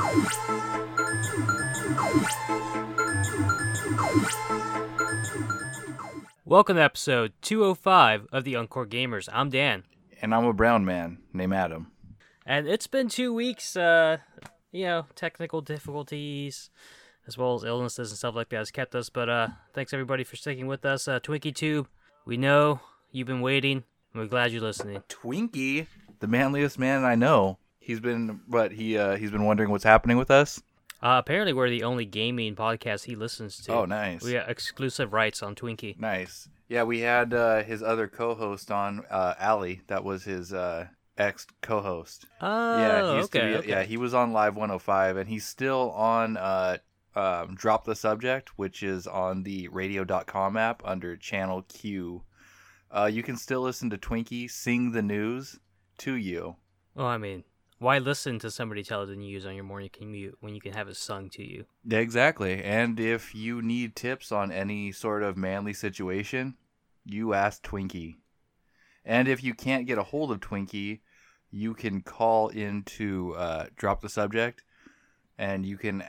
Welcome to episode 205 of the Encore Gamers. I'm Dan. And I'm a brown man named Adam. And it's been 2 weeks, technical difficulties, as well as illnesses and stuff like that has kept us. But thanks everybody for sticking with us. TwinkieTube, we know you've been waiting, and we're glad you're listening. Twinkie, the manliest man I know. He's been wondering what's happening with us. Apparently we're the only gaming podcast he listens to. Oh, nice. We got exclusive rights on Twinkie. Nice. Yeah, we had his other co-host on, Allie. That was his ex-co-host. Oh, yeah, okay. Yeah, he was on Live 105, and he's still on Drop the Subject, which is on the radio.com app under Channel Q. You can still listen to Twinkie sing the news to you. Well, I mean, why listen to somebody tell the news on your morning commute when you can have it sung to you? Yeah, exactly. And if you need tips on any sort of manly situation, you ask Twinkie. And if you can't get a hold of Twinkie, you can call into Drop the Subject, and you could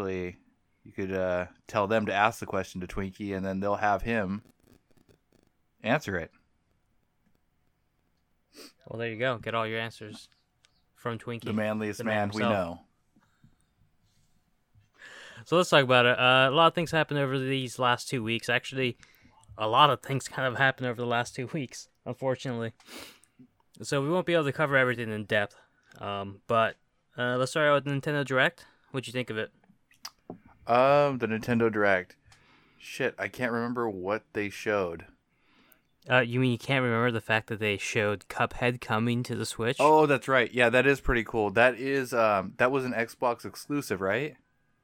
tell them to ask the question to Twinkie, and then they'll have him answer it. Well, there you go. Get all your answers from Twinkie. The manliest man we know. So let's talk about it. A lot of things happened over these last 2 weeks. Actually, a lot of things kind of happened over the last 2 weeks, unfortunately. So we won't be able to cover everything in depth. But let's start out with Nintendo Direct. What'd you think of it? The Nintendo Direct. Shit, I can't remember what they showed. You mean you can't remember the fact that they showed Cuphead coming to the Switch? Oh, that's right. Yeah, that is pretty cool. That is that was an Xbox exclusive, right?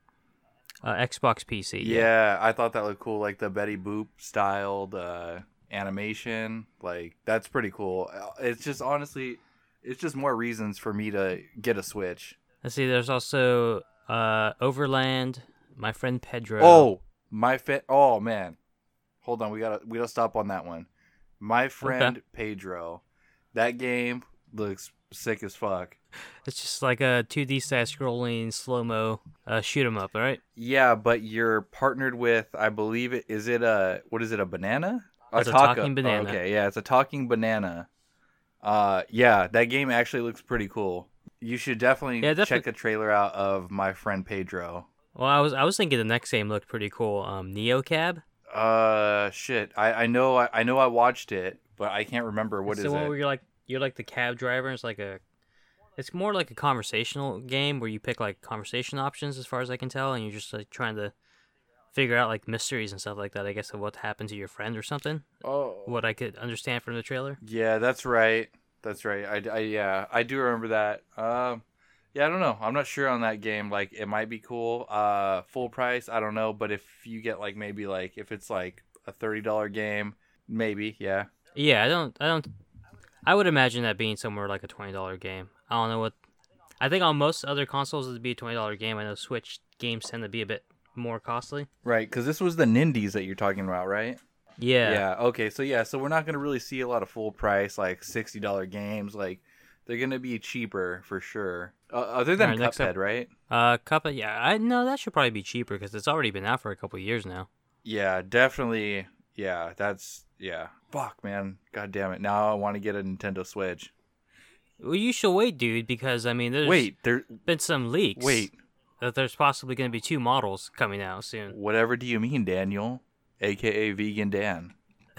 Xbox PC. Yeah, I thought that looked cool, like the Betty Boop styled animation. Like, that's pretty cool. It's just, honestly, it's just more reasons for me to get a Switch. Let's see, there's also Overland, My Friend Pedro. Oh man, hold on, we gotta stop on that one. My Friend Pedro, that game looks sick as fuck. It's just like a 2D side-scrolling slow-mo shoot 'em up, right? Yeah, but you're partnered with, I believe a banana? It's a talking banana. Oh, okay, yeah, it's a talking banana. Yeah, that game actually looks pretty cool. You should definitely check a trailer out of My Friend Pedro. Well, I was thinking the next game looked pretty cool. NeoCab. Shit. I know I watched it, but I can't remember what is it. It's the one where you're like the cab driver. It's more like a conversational game where you pick like conversation options, as far as I can tell, and you're just like trying to figure out like mysteries and stuff like that. I guess of what happened to your friend or something. Oh. What I could understand from the trailer. Yeah, that's right. I do remember that. Yeah, I don't know. I'm not sure on that game. Like, it might be cool. Full price, I don't know. But if you get like maybe like if it's like a $30 game, maybe, yeah. Yeah, I would imagine that being somewhere like a $20 game. I don't know what. I think on most other consoles it'd be a $20 game. I know Switch games tend to be a bit more costly. Right, because this was the Nindies that you're talking about, right? Yeah. Yeah. Okay. So we're not gonna really see a lot of full price like $60 games. Like, they're gonna be cheaper for sure. Other than Cuphead, right? Cuphead. Yeah. I know that should probably be cheaper because it's already been out for a couple of years now. Yeah, definitely. Yeah, Fuck, man. God damn it. Now I want to get a Nintendo Switch. Well, you should wait, dude, because I mean, there's been some leaks. That there's possibly going to be 2 models coming out soon. Whatever do you mean, Daniel? AKA Vegan Dan.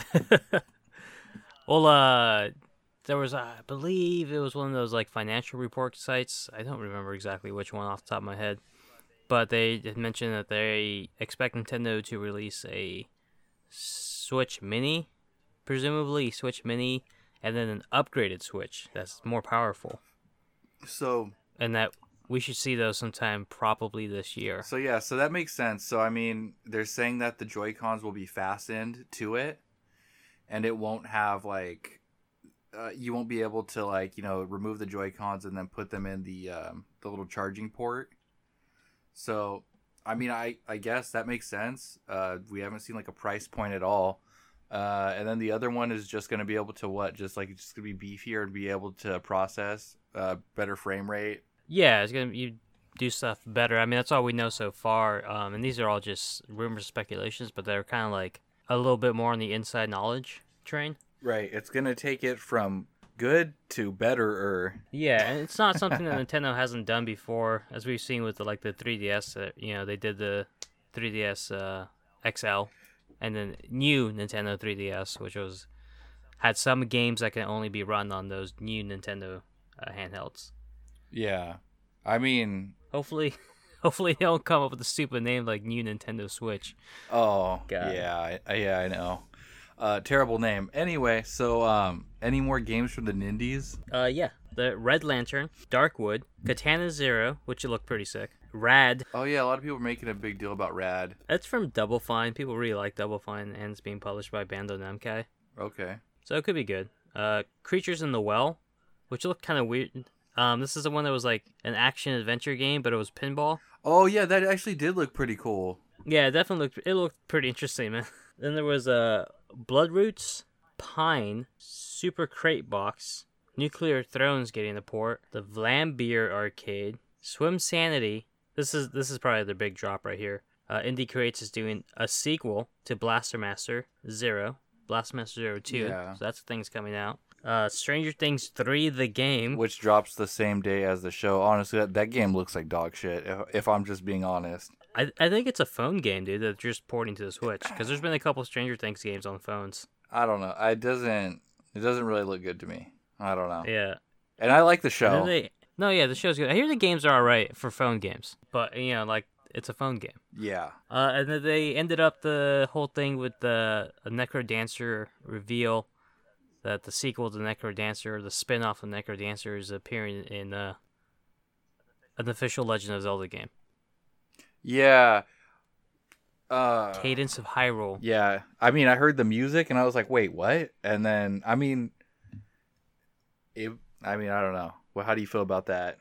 Well, there was, I believe it was one of those like financial report sites. I don't remember exactly which one off the top of my head. But they had mentioned that they expect Nintendo to release a Switch Mini, presumably Switch Mini, and then an upgraded Switch that's more powerful. And that we should see those sometime probably this year. So that makes sense. So I mean, they're saying that the Joy-Cons will be fastened to it, and it won't have like, you won't be able to like, remove the Joy-Cons and then put them in the little charging port. So, I mean, I guess that makes sense. We haven't seen like a price point at all. And then the other one is just going to be able to it's just going to be beefier and be able to process better frame rate. Yeah, it's going to be do stuff better. I mean, that's all we know so far. And these are all just rumors, speculations, but they're kind of like a little bit more on the inside knowledge train. Right. It's gonna take it from good to better. Yeah, and it's not something that Nintendo hasn't done before, as we've seen with the 3DS. They did the 3DS XL, and then new Nintendo 3DS, which had some games that can only be run on those new Nintendo handhelds. Yeah, I mean, hopefully they don't come up with a stupid name like new Nintendo Switch. Oh, God. yeah, I know. Terrible name. Anyway, so any more games from the Nindies? Yeah, the Red Lantern, Darkwood, Katana Zero, which looked pretty sick. Rad. Oh yeah, a lot of people are making a big deal about Rad. That's from Double Fine. People really like Double Fine, and it's being published by Bandai Namco. Okay. So it could be good. Creatures in the Well, which looked kind of weird. This is the one that was like an action adventure game, but it was pinball. Oh yeah, that actually did look pretty cool. Yeah, it definitely looked pretty interesting, man. Then there was Bloodroots, Pine, Super Crate Box, Nuclear Thrones getting the port, the Vlambeer Arcade, Swim Sanity. This is probably the big drop right here. Indie Creates is doing a sequel to Blaster Master Zero, Blaster Master Zero 2. Yeah. So that's the thing's coming out. Stranger Things 3, the game. Which drops the same day as the show. Honestly, that game looks like dog shit, if I'm just being honest. I think it's a phone game, dude, that they're just porting to the Switch. Because there's been a couple Stranger Things games on phones. I don't know. It doesn't really look good to me. I don't know. Yeah. And I like the show. The show's good. I hear the games are alright for phone games. But, it's a phone game. Yeah. And then they ended up the whole thing with the Necro Dancer reveal that the sequel to Necro Dancer, the spin-off of Necro Dancer, is appearing in an official Legend of Zelda game. Yeah. Cadence of Hyrule. Yeah. I mean, I heard the music and I was like, wait, what? And then, I don't know. Well, how do you feel about that?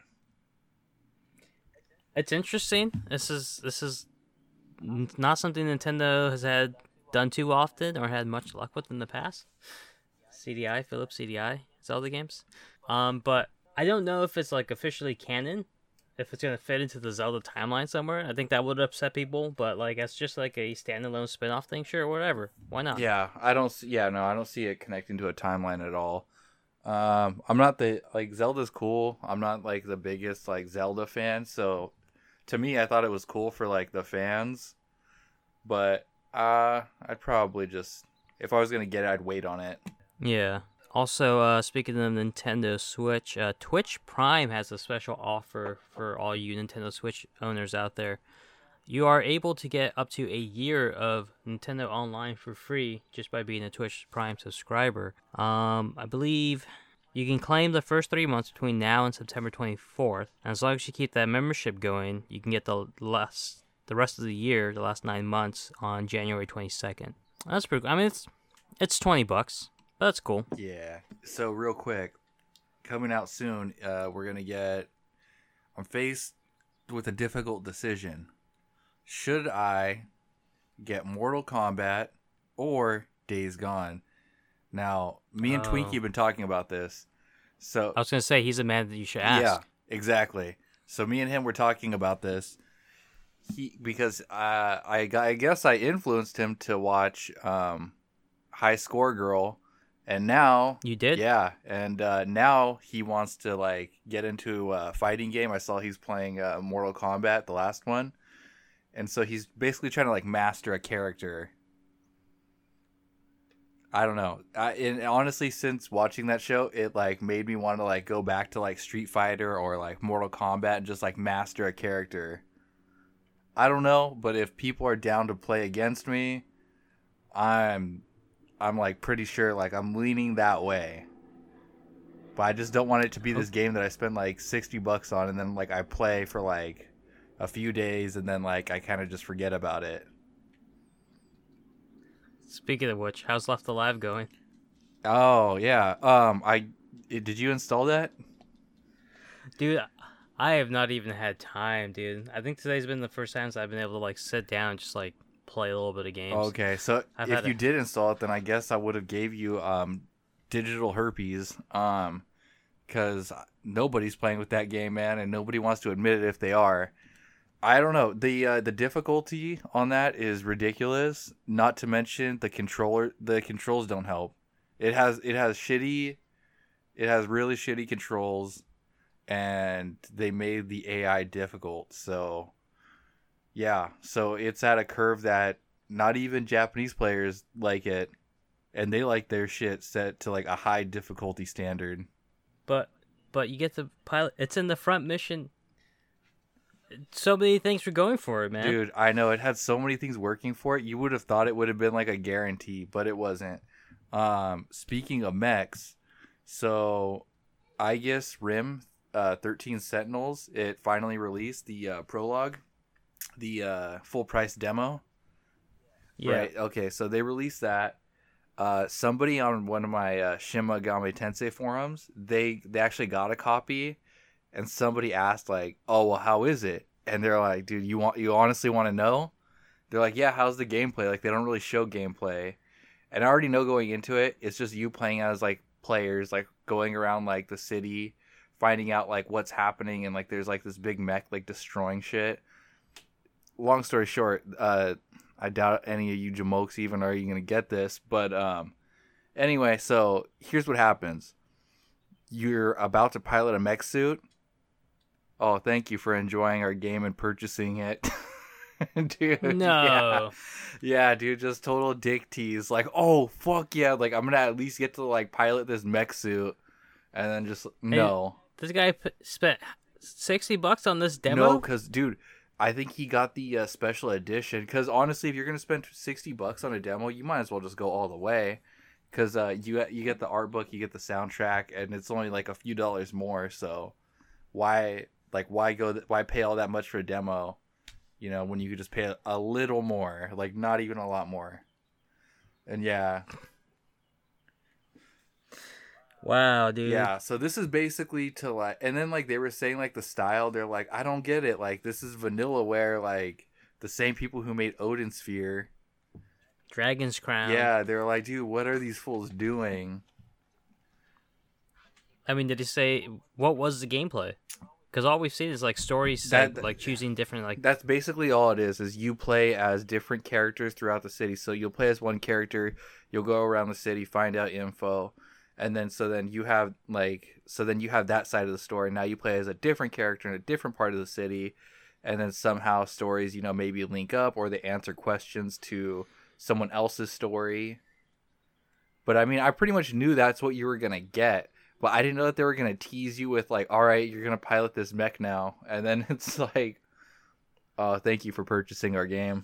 It's interesting. This is not something Nintendo has done too often or had much luck with in the past. Philips CDI Zelda games. But I don't know if it's like officially canon, if it's gonna fit into the Zelda timeline somewhere. I think that would upset people, but like it's just like a standalone spin-off thing, sure, whatever. Why not? Yeah, I don't see it connecting to a timeline at all. I'm not Zelda's cool. I'm not like the biggest like Zelda fan, so to me I thought it was cool for like the fans. But I'd probably just, if I was gonna get it, I'd wait on it. Yeah. Also, speaking of Nintendo Switch, Twitch Prime has a special offer for all you Nintendo Switch owners out there. You are able to get up to a year of Nintendo Online for free just by being a Twitch Prime subscriber. I believe you can claim the first 3 months between now and September 24th. And as long as you keep that membership going, you can get the rest of the year, the last 9 months, on January 22nd. That's pretty cool. I mean, it's $20. That's cool. Yeah. So real quick, coming out soon, I'm faced with a difficult decision. Should I get Mortal Kombat or Days Gone? Now, me and Twinkie have been talking about this. So I was going to say, he's a man that you should ask. Yeah, exactly. So me and him were talking about this. Because I guess I influenced him to watch High Score Girl. And now you did, yeah. And now he wants to like get into a fighting game. I saw he's playing Mortal Kombat, the last one, and so he's basically trying to like master a character. I don't know. And honestly, since watching that show, it like made me want to like go back to like Street Fighter or like Mortal Kombat and just like master a character. I don't know, but if people are down to play against me, I'm like pretty sure like I'm leaning that way. But I just don't want it to be this game that I spend like $60 on and then like I play for like a few days and then like I kind of just forget about it. Speaking of which, how's Left Alive going? Oh, yeah. Did you install that? Dude, I have not even had time, dude. I think today's been the first time I've been able to like sit down and just like play a little bit of games. Okay, so if you did install it, then I guess I would have gave you digital herpes, because because nobody's playing with that game, man, and nobody wants to admit it if they are. I don't know. The difficulty on that is ridiculous. Not to mention the controls don't help. It has really shitty controls, and they made the AI difficult. So yeah, so it's at a curve that not even Japanese players like it, and they like their shit set to like a high difficulty standard. But you get the pilot. It's in the front mission. So many things for going for it, man. Dude, I know it had so many things working for it. You would have thought it would have been like a guarantee, but it wasn't. Speaking of mechs, so I guess RIM 13 Sentinels, it finally released the prologue, the full price demo. Yeah. Right. Okay, so they released that. Somebody on one of my Shin Megami Tensei forums, they actually got a copy. And somebody asked, like, "Oh, well, how is it?" And they're like, "Dude, you honestly want to know?" They're like, "Yeah, how's the gameplay?" Like, they don't really show gameplay. And I already know going into it, it's just you playing as like players, like going around like the city, finding out like what's happening, and like there's like this big mech like destroying shit. Long story short, I doubt any of you jamokes even are you gonna get this, but anyway, so here's what happens: you're about to pilot a mech suit. Oh, thank you for enjoying our game and purchasing it. Dude. No. Yeah, dude, just total dick tease. Like, oh, fuck yeah. Like, I'm going to at least get to, like, pilot this mech suit. And then just, no. Hey, this guy spent $60 on this demo? No, because, dude, I think he got the special edition. Because, honestly, if you're going to spend $60 on a demo, you might as well just go all the way. Because you get the art book, you get the soundtrack, and it's only, like, a few dollars more. So, why pay all that much for a demo, you know, when you could just pay a little more, like not even a lot more. And yeah. Wow, dude. Yeah, so this is basically to like, and then like they were saying like the style, they're like, I don't get it. Like this is Vanillaware, like the same people who made Odin Sphere. Dragon's Crown. Yeah, they're like, dude, what are these fools doing? I mean, did he say what was the gameplay? Because all we've seen is like stories, like choosing different like. That's basically all it is you play as different characters throughout the city. So you'll play as one character, you'll go around the city, find out info, and then you have that side of the story. Now you play as a different character in a different part of the city, and then somehow stories, you know, maybe link up or they answer questions to someone else's story. But I mean, I pretty much knew that's what you were gonna get. But I didn't know that they were going to tease you with, like, all right, you're going to pilot this mech now. And then it's like, oh, thank you for purchasing our game.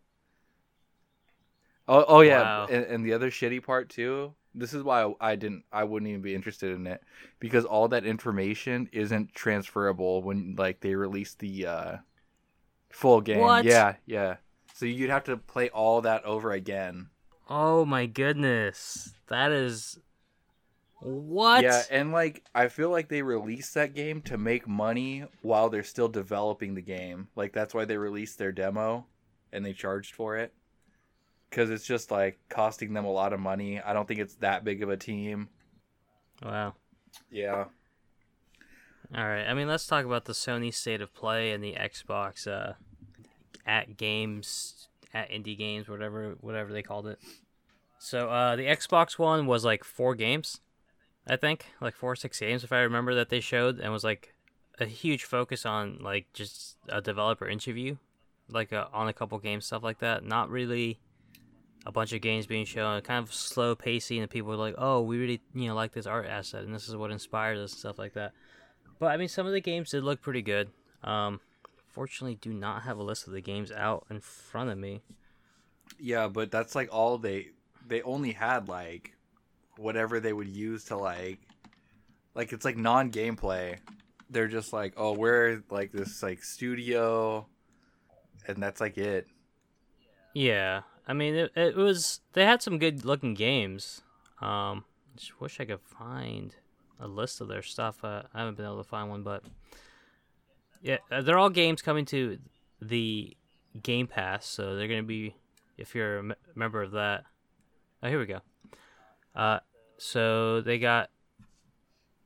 Oh yeah. Wow. And the other shitty part, too, this is why I wouldn't even be interested in it. Because all that information isn't transferable when, like, they release the full game. What? Yeah. So you'd have to play all that over again. Oh, my goodness. That is... What? Yeah, and like I feel like they released that game to make money while they're still developing the game. Like that's why they released their demo and they charged for it. Cuz it's just like costing them a lot of money. I don't think it's that big of a team. Wow. Yeah. All right. I mean, let's talk about the Sony State of Play and the Xbox at indie games, whatever they called it. So, the Xbox One was like 4 games. I think like 4 or 6 games if I remember that they showed, and was like a huge focus on like just a developer interview, like on a couple games, stuff like that. Not really a bunch of games being shown, kind of slow pacing, and people were like, "Oh, we really like this art asset, and this is what inspired us," and stuff like that. But I mean, some of the games did look pretty good. Fortunately, do not have a list of the games out in front of me. Yeah, but that's like all they only had like whatever they would use to like it's like non-gameplay. They're just like, oh, we're like this like studio, and that's like it. Yeah, I mean it was, they had some good looking games. Just wish I could find a list of their stuff. I haven't been able to find one, but yeah, they're all games coming to the Game Pass, so they're gonna be, if you're a member of that. Oh, here we go. So they got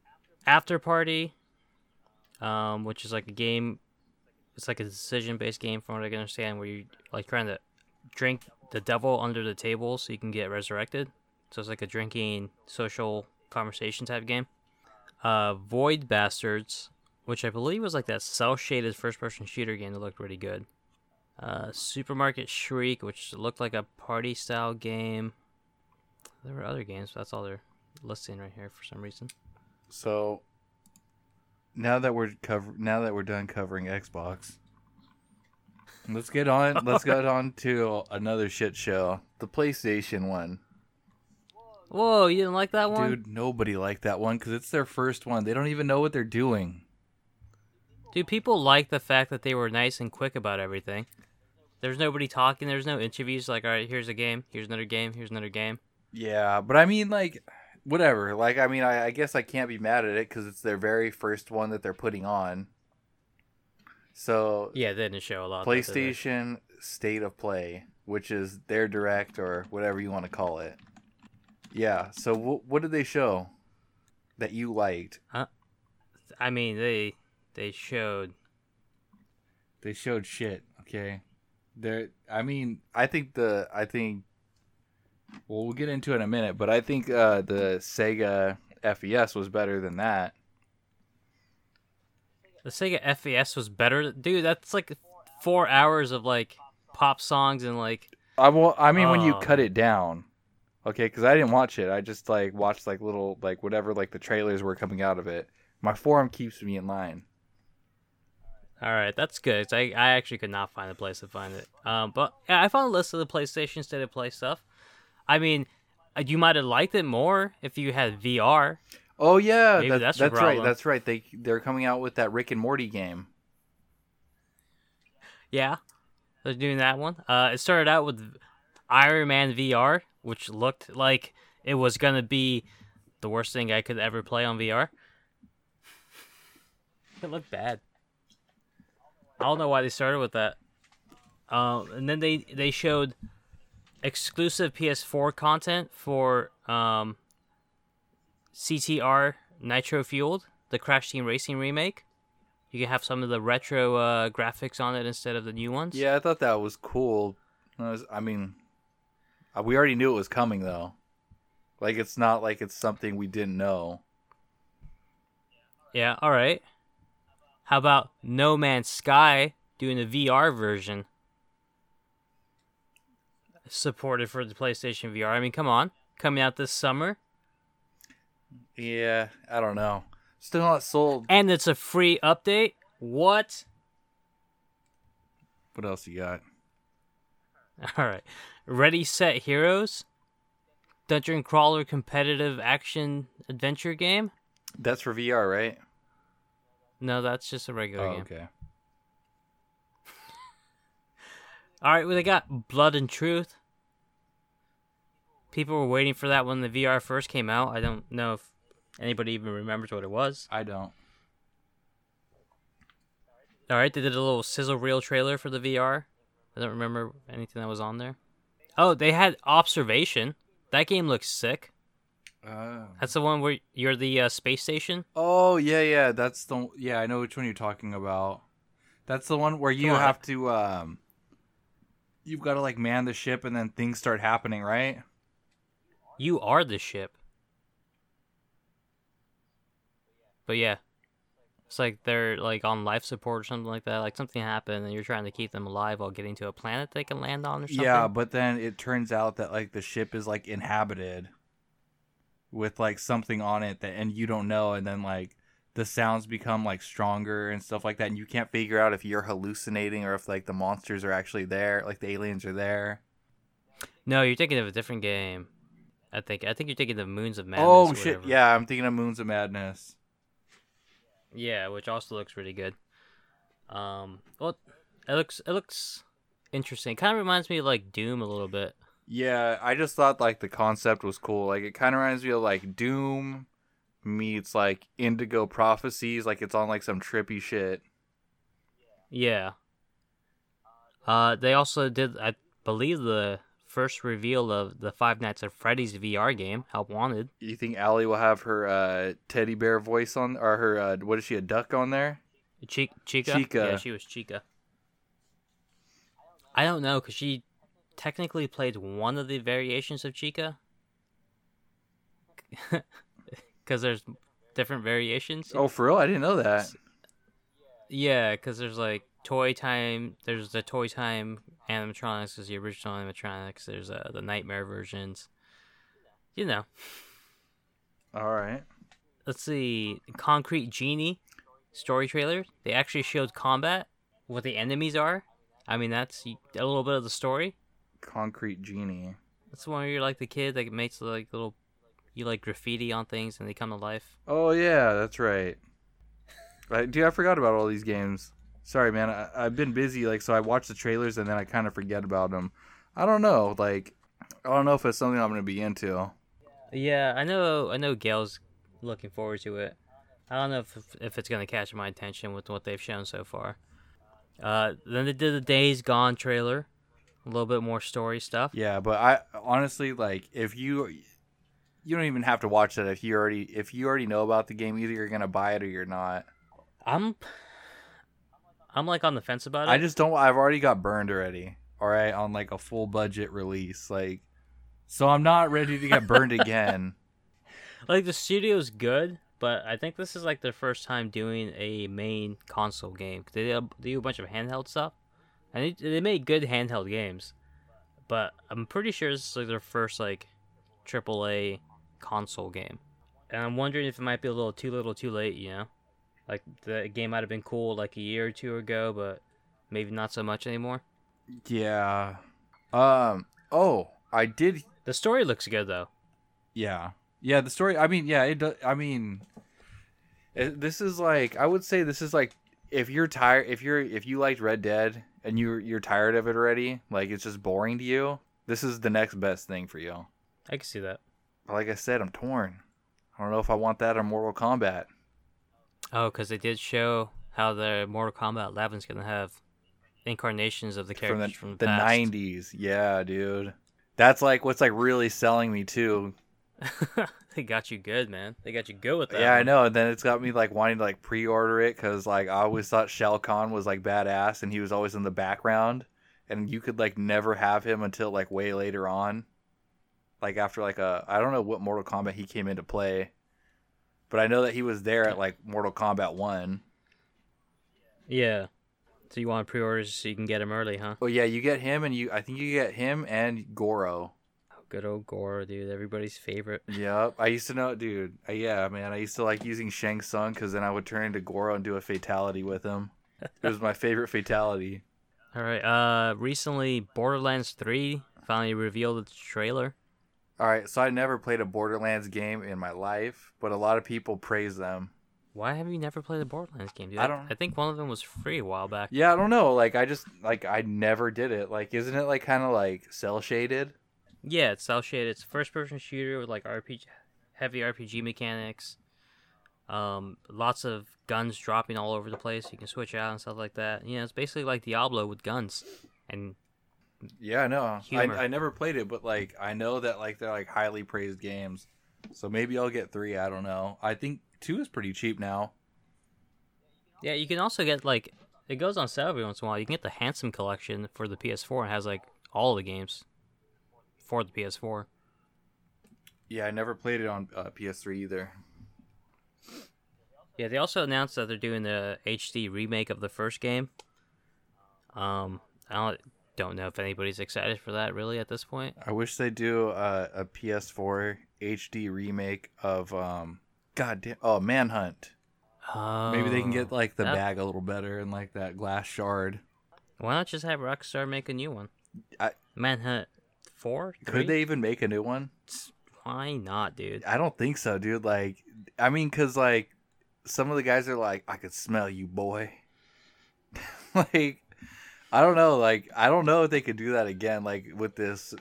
After Party, which is like a game. It's like a decision-based game, from what I can understand, where you like trying to drink the devil under the table so you can get resurrected. So it's like a drinking social conversation type game. Void Bastards, which I believe was like that cel-shaded first-person shooter game that looked really good. Supermarket Shriek, which looked like a party-style game. There were other games, but that's all they're listing right here for some reason. So now that we're done covering Xbox, let's get on to another shit show, the PlayStation one. Whoa, you didn't like that one? Dude, nobody liked that one because it's their first one. They don't even know what they're doing. Dude, people like the fact that they were nice and quick about everything. There's nobody talking. There's no interviews like, all right, here's a game. Here's another game. Here's another game. Yeah, but I mean, like, whatever. Like, I mean, I guess I can't be mad at it because it's their very first one that they're putting on. So yeah, they didn't show a lot. PlayStation State of Play, which is their direct or whatever you want to call it. Yeah. So what did they show that you liked? I mean, they showed shit. Okay. I think well, we'll get into it in a minute, but I think the Sega FES was better than that. The Sega FES was better, dude. That's like 4 hours of like pop songs and like. When you cut it down, okay, because I didn't watch it. I just like watched like little like whatever like the trailers were coming out of it. My forum keeps me in line. All right, that's good. I actually could not find a place to find it. But yeah, I found a list of the PlayStation State of Play stuff. I mean, you might have liked it more if you had VR. Oh yeah, maybe that's right. That's right. They're coming out with that Rick and Morty game. Yeah, they're doing that one. It started out with Iron Man VR, which looked like it was gonna be the worst thing I could ever play on VR. It looked bad. I don't know why they started with that. And then they showed exclusive PS4 content for CTR Nitro Fueled, the Crash Team Racing remake. You can have some of the retro graphics on it instead of the new ones. Yeah, I thought that was cool. I mean, we already knew it was coming, though. Like, it's not like it's something we didn't know. Yeah, all right. How about No Man's Sky doing a VR version? Supported for the PlayStation VR. I mean, come on. Coming out this summer. Yeah, I don't know. Still not sold. And it's a free update? What? What else you got? All right. Ready, Set, Heroes? Dungeon crawler competitive action adventure game? That's for VR, right? No, that's just a regular game. Okay. All right, well, they got Blood and Truth. People were waiting for that when the VR first came out. I don't know if anybody even remembers what it was. I don't. All right, they did a little sizzle reel trailer for the VR. I don't remember anything that was on there. Oh, they had Observation. That game looks sick. That's the one where you're the space station? Oh, yeah. That's I know which one you're talking about. That's the one where you have to, you've got to, like, man the ship and then things start happening, right? You are the ship. But yeah. It's like they're, like, on life support or something like that. Like, something happened and you're trying to keep them alive while getting to a planet they can land on or something. Yeah, but then it turns out that, like, the ship is, like, inhabited with like something on it and you don't know, and then like the sounds become like stronger and stuff like that, and you can't figure out if you're hallucinating or if like the monsters are actually there, like the aliens are there. No, you're thinking of a different game. I think you're thinking of Moons of Madness. Oh shit, yeah, I'm thinking of Moons of Madness. Yeah, which also looks really good. Well, it looks interesting. Kind of reminds me of like Doom a little bit. Yeah, I just thought like the concept was cool. Like it kind of reminds me of like Doom meets like Indigo Prophecies. Like it's on like some trippy shit. Yeah. They also did, I believe, the first reveal of the Five Nights at Freddy's VR game, Help Wanted. You think Allie will have her teddy bear voice on, or her what is she, a duck on there? Chica? Chica. Yeah, she was Chica. I don't know, because she technically played one of the variations of Chica. Because there's different variations. Oh, for real? I didn't know that. Yeah, because there's like Toy Time. There's the Toy Time animatronics. There's the original animatronics. There's the Nightmare versions. You know. All right. Let's see. Concrete Genie story trailer. They actually showed combat, what the enemies are. I mean, that's a little bit of the story. Concrete Genie. That's the one where you're like the kid that makes like little, you like graffiti on things and they come to life. Oh yeah, that's right. Dude, I forgot about all these games. Sorry, man. I've been busy, like, so I watch the trailers and then I kind of forget about them. I don't know, like, I don't know if it's something I'm gonna be into. Yeah, I know. Gail's looking forward to it. I don't know if it's gonna catch my attention with what they've shown so far. Then they did the Days Gone trailer, a little bit more story stuff. Yeah, but I honestly, like, if you don't even have to watch that if you already know about the game. Either you're gonna buy it or you're not. I'm like on the fence about it. I just don't. I've already got burned already. All right, on like a full budget release, like, so I'm not ready to get burned again. Like, the studio's good, but I think this is like their first time doing a main console game. They do a bunch of handheld stuff, and they made good handheld games. But I'm pretty sure this is like their first like AAA console game, and I'm wondering if it might be a little too late. You know, like the game might have been cool like a year or two ago, but maybe not so much anymore. Yeah. Oh, I did. The story looks good though. Yeah. Yeah. The story. I mean, yeah. It does. I mean, this is like. I would say this is like if you're tired. If you liked Red Dead and you're tired of it already, like it's just boring to you. This is the next best thing for you. I can see that. But like I said, I'm torn. I don't know if I want that or Mortal Kombat. Oh, because they did show how the Mortal Kombat 11 is gonna have incarnations of the characters from the past. 90s. Yeah, dude. That's like what's like really selling me too. They got you good, man. They got you good with that. Yeah, one. I know. And then it's got me like wanting to like pre-order it because like I always thought Shao Kahn was like badass and he was always in the background, and you could like never have him until like way later on, like after like I don't know what Mortal Kombat he came into play, but I know that he was there at like Mortal Kombat 1. Yeah. So you want pre-orders so you can get him early, huh? Oh yeah, you get him, and I think you get him and Goro. Oh, good old Goro, dude. Everybody's favorite. Yep, I used to know, dude. Yeah, man, I used to like using Shang Tsung because then I would turn into Goro and do a fatality with him. It was my favorite fatality. All right. Recently, Borderlands 3 finally revealed its trailer. All right, so I never played a Borderlands game in my life, but a lot of people praise them. Why have you never played a Borderlands game, dude? I think one of them was free a while back. Yeah, I don't know. Like, I never did it. Like, isn't it like kind of like cell shaded? Yeah, it's cel shaded. It's a first-person shooter with like heavy RPG mechanics. Lots of guns dropping all over the place. You can switch out and stuff like that. You know, it's basically like Diablo with guns and. Yeah, I know. Humor. I never played it, but like I know that like they're like highly praised games. So maybe I'll get 3. I don't know. I think 2 is pretty cheap now. Yeah, you can also get like it goes on sale every once in a while. You can get the Handsome Collection for the PS4 and it has like all the games for the PS4. Yeah, I never played it on PS3 either. Yeah, they also announced that they're doing the HD remake of the first game. I don't know if anybody's excited for that really at this point. I wish they do a PS4 HD remake of Manhunt. Maybe they can get like the bag a little better and like that glass shard. Why not just have Rockstar make a new one? Manhunt 4? 3? Could they even make a new one? Why not, dude? I don't think so, dude. Like, I mean, because like some of the guys are like, I could smell you, boy. Like, I don't know. Like, I don't know if they could do that again. Like with this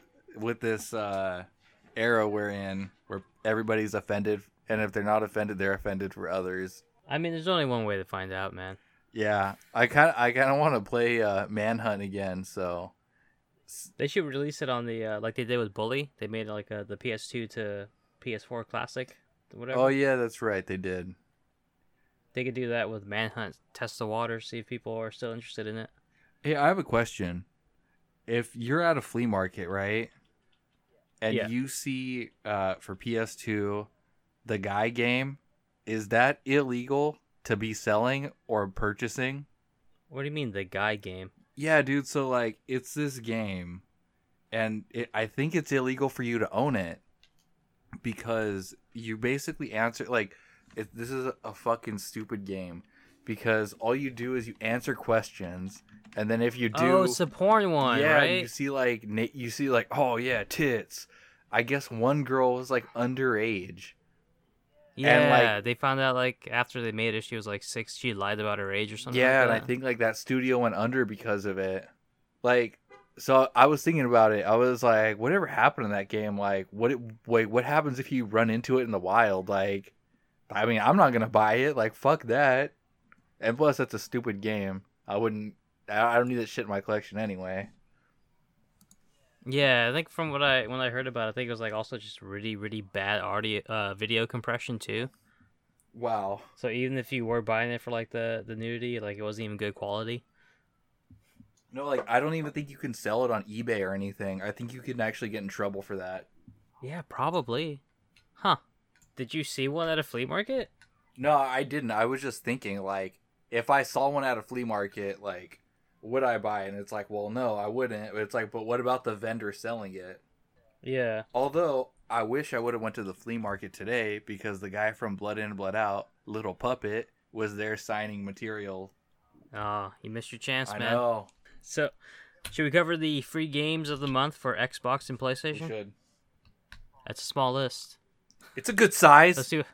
era we're in, where everybody's offended, and if they're not offended, they're offended for others. I mean, there's only one way to find out, man. Yeah, I kind of want to play Manhunt again. So They should release it on the like they did with Bully. They made like the PS2 to PS4 classic, whatever. Oh yeah, that's right. They did. They could do that with Manhunt. Test the water, see if people are still interested in it. Hey, I have a question. If you're at a flea market, right, and Yeah. you see for PS2 the Guy game, is that illegal to be selling or purchasing? What do you mean the Guy game? Yeah, dude. So like, it's this game, and I think it's illegal for you to own it because you basically answer like, this is a fucking stupid game because all you do is you answer questions, and then if you do, Oh, it's the porn one, yeah, right? you see like, oh yeah, tits. I guess one girl was like underage. Yeah, like- they found out like after they made it, she was like 6. She lied about her age or something. Yeah, like and that. I think like that studio went under because of it. Like, so I was thinking about it. I was like, whatever happened in that game? Like, what happens if you run into it in the wild? Like, I mean, I'm not gonna buy it. Like, fuck that. And plus, that's a stupid game. I don't need that shit in my collection anyway. Yeah, I think from when I heard about it, I think it was like also just really really bad audio video compression too. Wow. So even if you were buying it for like the nudity, like it wasn't even good quality. No, like I don't even think you can sell it on eBay or anything. I think you can actually get in trouble for that. Yeah, probably. Huh. Did you see one at a flea market? No, I didn't. I was just thinking, like, if I saw one at a flea market, like, would I buy it? And it's like, well, no, I wouldn't. But it's like, but what about the vendor selling it? Yeah. Although, I wish I would have went to the flea market today because the guy from Blood In, Blood Out, Little Puppet, was there signing material. Oh, you missed your chance, I man. know. So, should we cover the free games of the month for Xbox and We PlayStation? should. That's a small list. It's a good size. Let's do.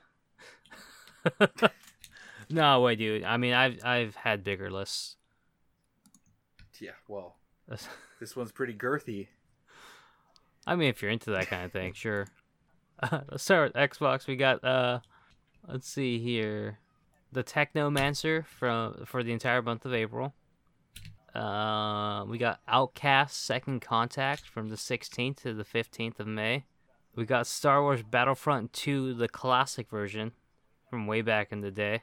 No way, dude. I mean, I've had bigger lists. Yeah, well, this one's pretty girthy. I mean, if you're into that kind of thing, sure. Let's start with Xbox. We got let's see here, the Technomancer for the entire month of April. We got Outcast Second Contact from the 16th to the 15th of May. We got Star Wars Battlefront 2, the classic version from way back in the day.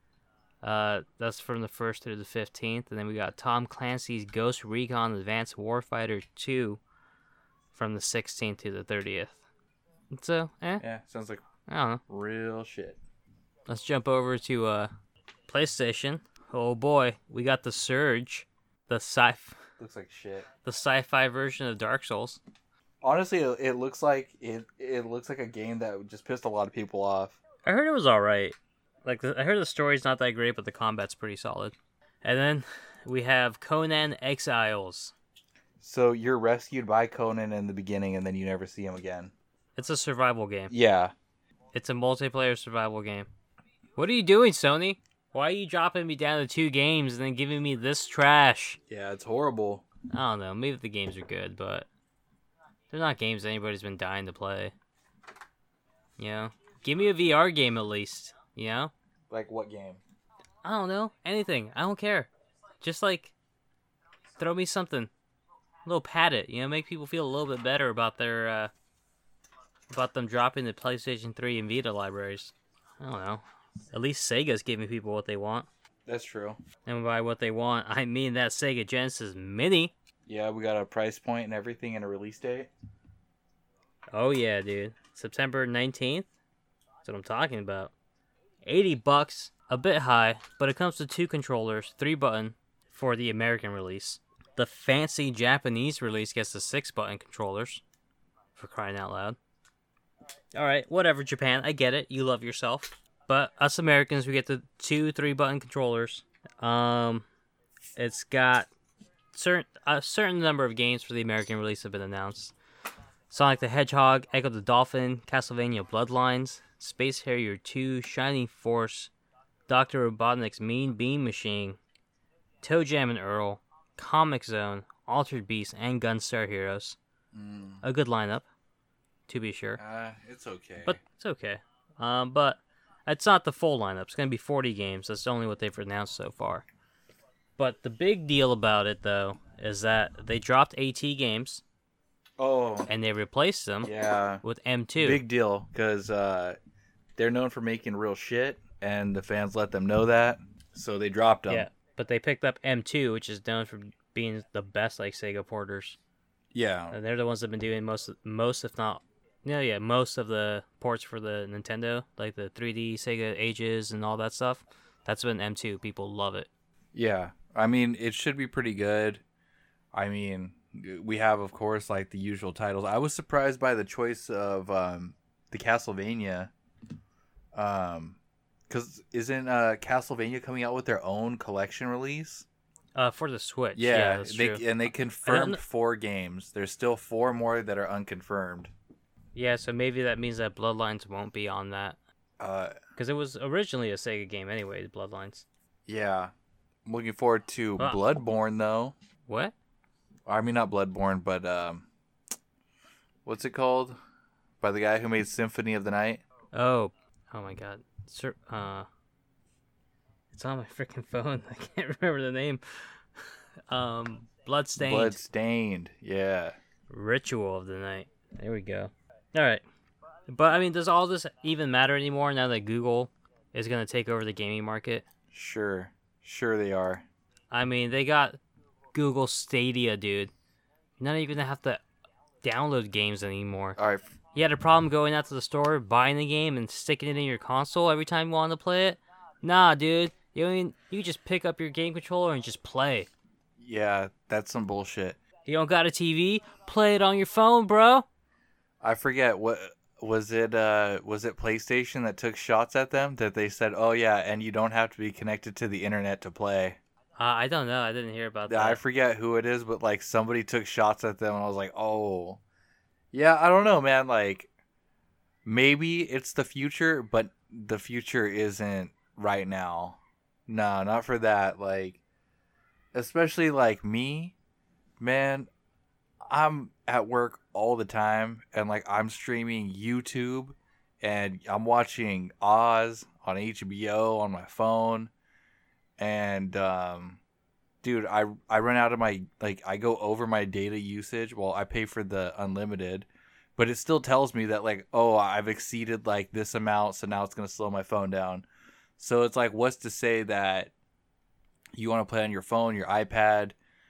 That's from the 1st to the 15th. And then we got Tom Clancy's Ghost Recon Advanced Warfighter 2 from the 16th to the 30th. So, Yeah, sounds like I don't know. real shit. Let's jump over to PlayStation. Oh boy, we got The Surge, the Looks like shit. sci-fi version of Dark Souls. Honestly, it looks like it looks like a game that just pissed a lot of people off. I heard it was all right. Like I heard the story's not that great, but the combat's pretty solid. And then we have Conan Exiles. So you're rescued by Conan in the beginning, and then you never see him again. It's a survival game. Yeah. It's a multiplayer survival game. What are you doing, Sony? Why are you dropping me down to 2 games and then giving me this trash? Yeah, it's horrible. I don't know. Maybe the games are good, but they're not games anybody's been dying to play. You know? Give me a VR game at least. You know? Like what game? I don't know. Anything. I don't care. Just like throw me something. A little pat it. You know, make people feel a little bit better about their about them dropping the PlayStation 3 and Vita libraries. I don't know. At least Sega's giving people what they want. That's true. And by what they want, I mean that Sega Genesis Mini. Yeah, we got a price point and everything and a release date. Oh yeah, dude. September 19th. That's what I'm talking about. $80, a bit high, but it comes with 2 controllers, 3-button for the American release. The fancy Japanese release gets the 6-button controllers. For crying out loud. Alright, whatever, Japan. I get it. You love yourself. But us Americans, we get the 2 3-button controllers. It's got a certain number of games for the American release have been announced. Sonic the Hedgehog, Echo the Dolphin, Castlevania Bloodlines, Space Harrier 2, Shining Force, Dr. Robotnik's Mean Bean Machine, Toe Jam and Earl, Comic Zone, Altered Beast, and Gunstar Heroes. A good lineup, to be sure. It's okay. But it's okay. But it's not the full lineup. It's going to be 40 games. That's only what they've announced so far. But the big deal about it, though, is that they dropped AT games Oh, and they replaced them yeah. with M2. Big deal, because they're known for making real shit, and the fans let them know that, so they dropped them. Yeah, but they picked up M2, which is known for being the best like Sega porters. Yeah. And they're the ones that have been doing most if not, most of the ports for the Nintendo, like the 3D Sega Ages and all that stuff. That's been M2. People love it. Yeah. I mean, it should be pretty good. I mean, we have, of course, like the usual titles. I was surprised by the choice of the Castlevania. Because isn't Castlevania coming out with their own collection release? For the Switch. Yeah, that's true. and they confirmed 4 games. There's still 4 more that are unconfirmed. Yeah, so maybe that means that Bloodlines won't be on that. Uh, Because it was originally a Sega game anyway, the Bloodlines. yeah. I'm looking forward to Bloodborne, though. What? I mean, not Bloodborne, but what's it called? By the guy who made Symphony of the Night. Oh my god. It's on my freaking phone. I can't remember the name. Bloodstained. Bloodstained, yeah. Ritual of the Night. There we go. Alright. But, I mean, does all this even matter anymore now that Google is going to take over the gaming market? Sure they are. I mean, they got Google Stadia, dude. You're not even going to have to download games anymore. All right. You had a problem going out to the store, buying the game, and sticking it in your console every time you wanted to play it? Nah, dude. You just pick up your game controller and just play. Yeah, that's some bullshit. You don't got a TV? Play it on your phone, bro. I forget what was it PlayStation that took shots at them, that they said, "Oh yeah, and you don't have to be connected to the internet to play." I don't know. I didn't hear about that. I forget who it is, but like somebody took shots at them and I was like, "Oh." Yeah, I don't know, man, like maybe it's the future, but the future isn't right now. No, not for that. Like, especially like me, man, I'm at work all the time and like I'm streaming YouTube and I'm watching Oz on HBO on my phone, and dude, I run out of my, like, I go over my data usage. Well, I pay for the unlimited, but it still tells me that like, oh, I've exceeded like this amount, so now it's going to slow my phone down. So it's like, what's to say that you want to play on your phone, your iPad,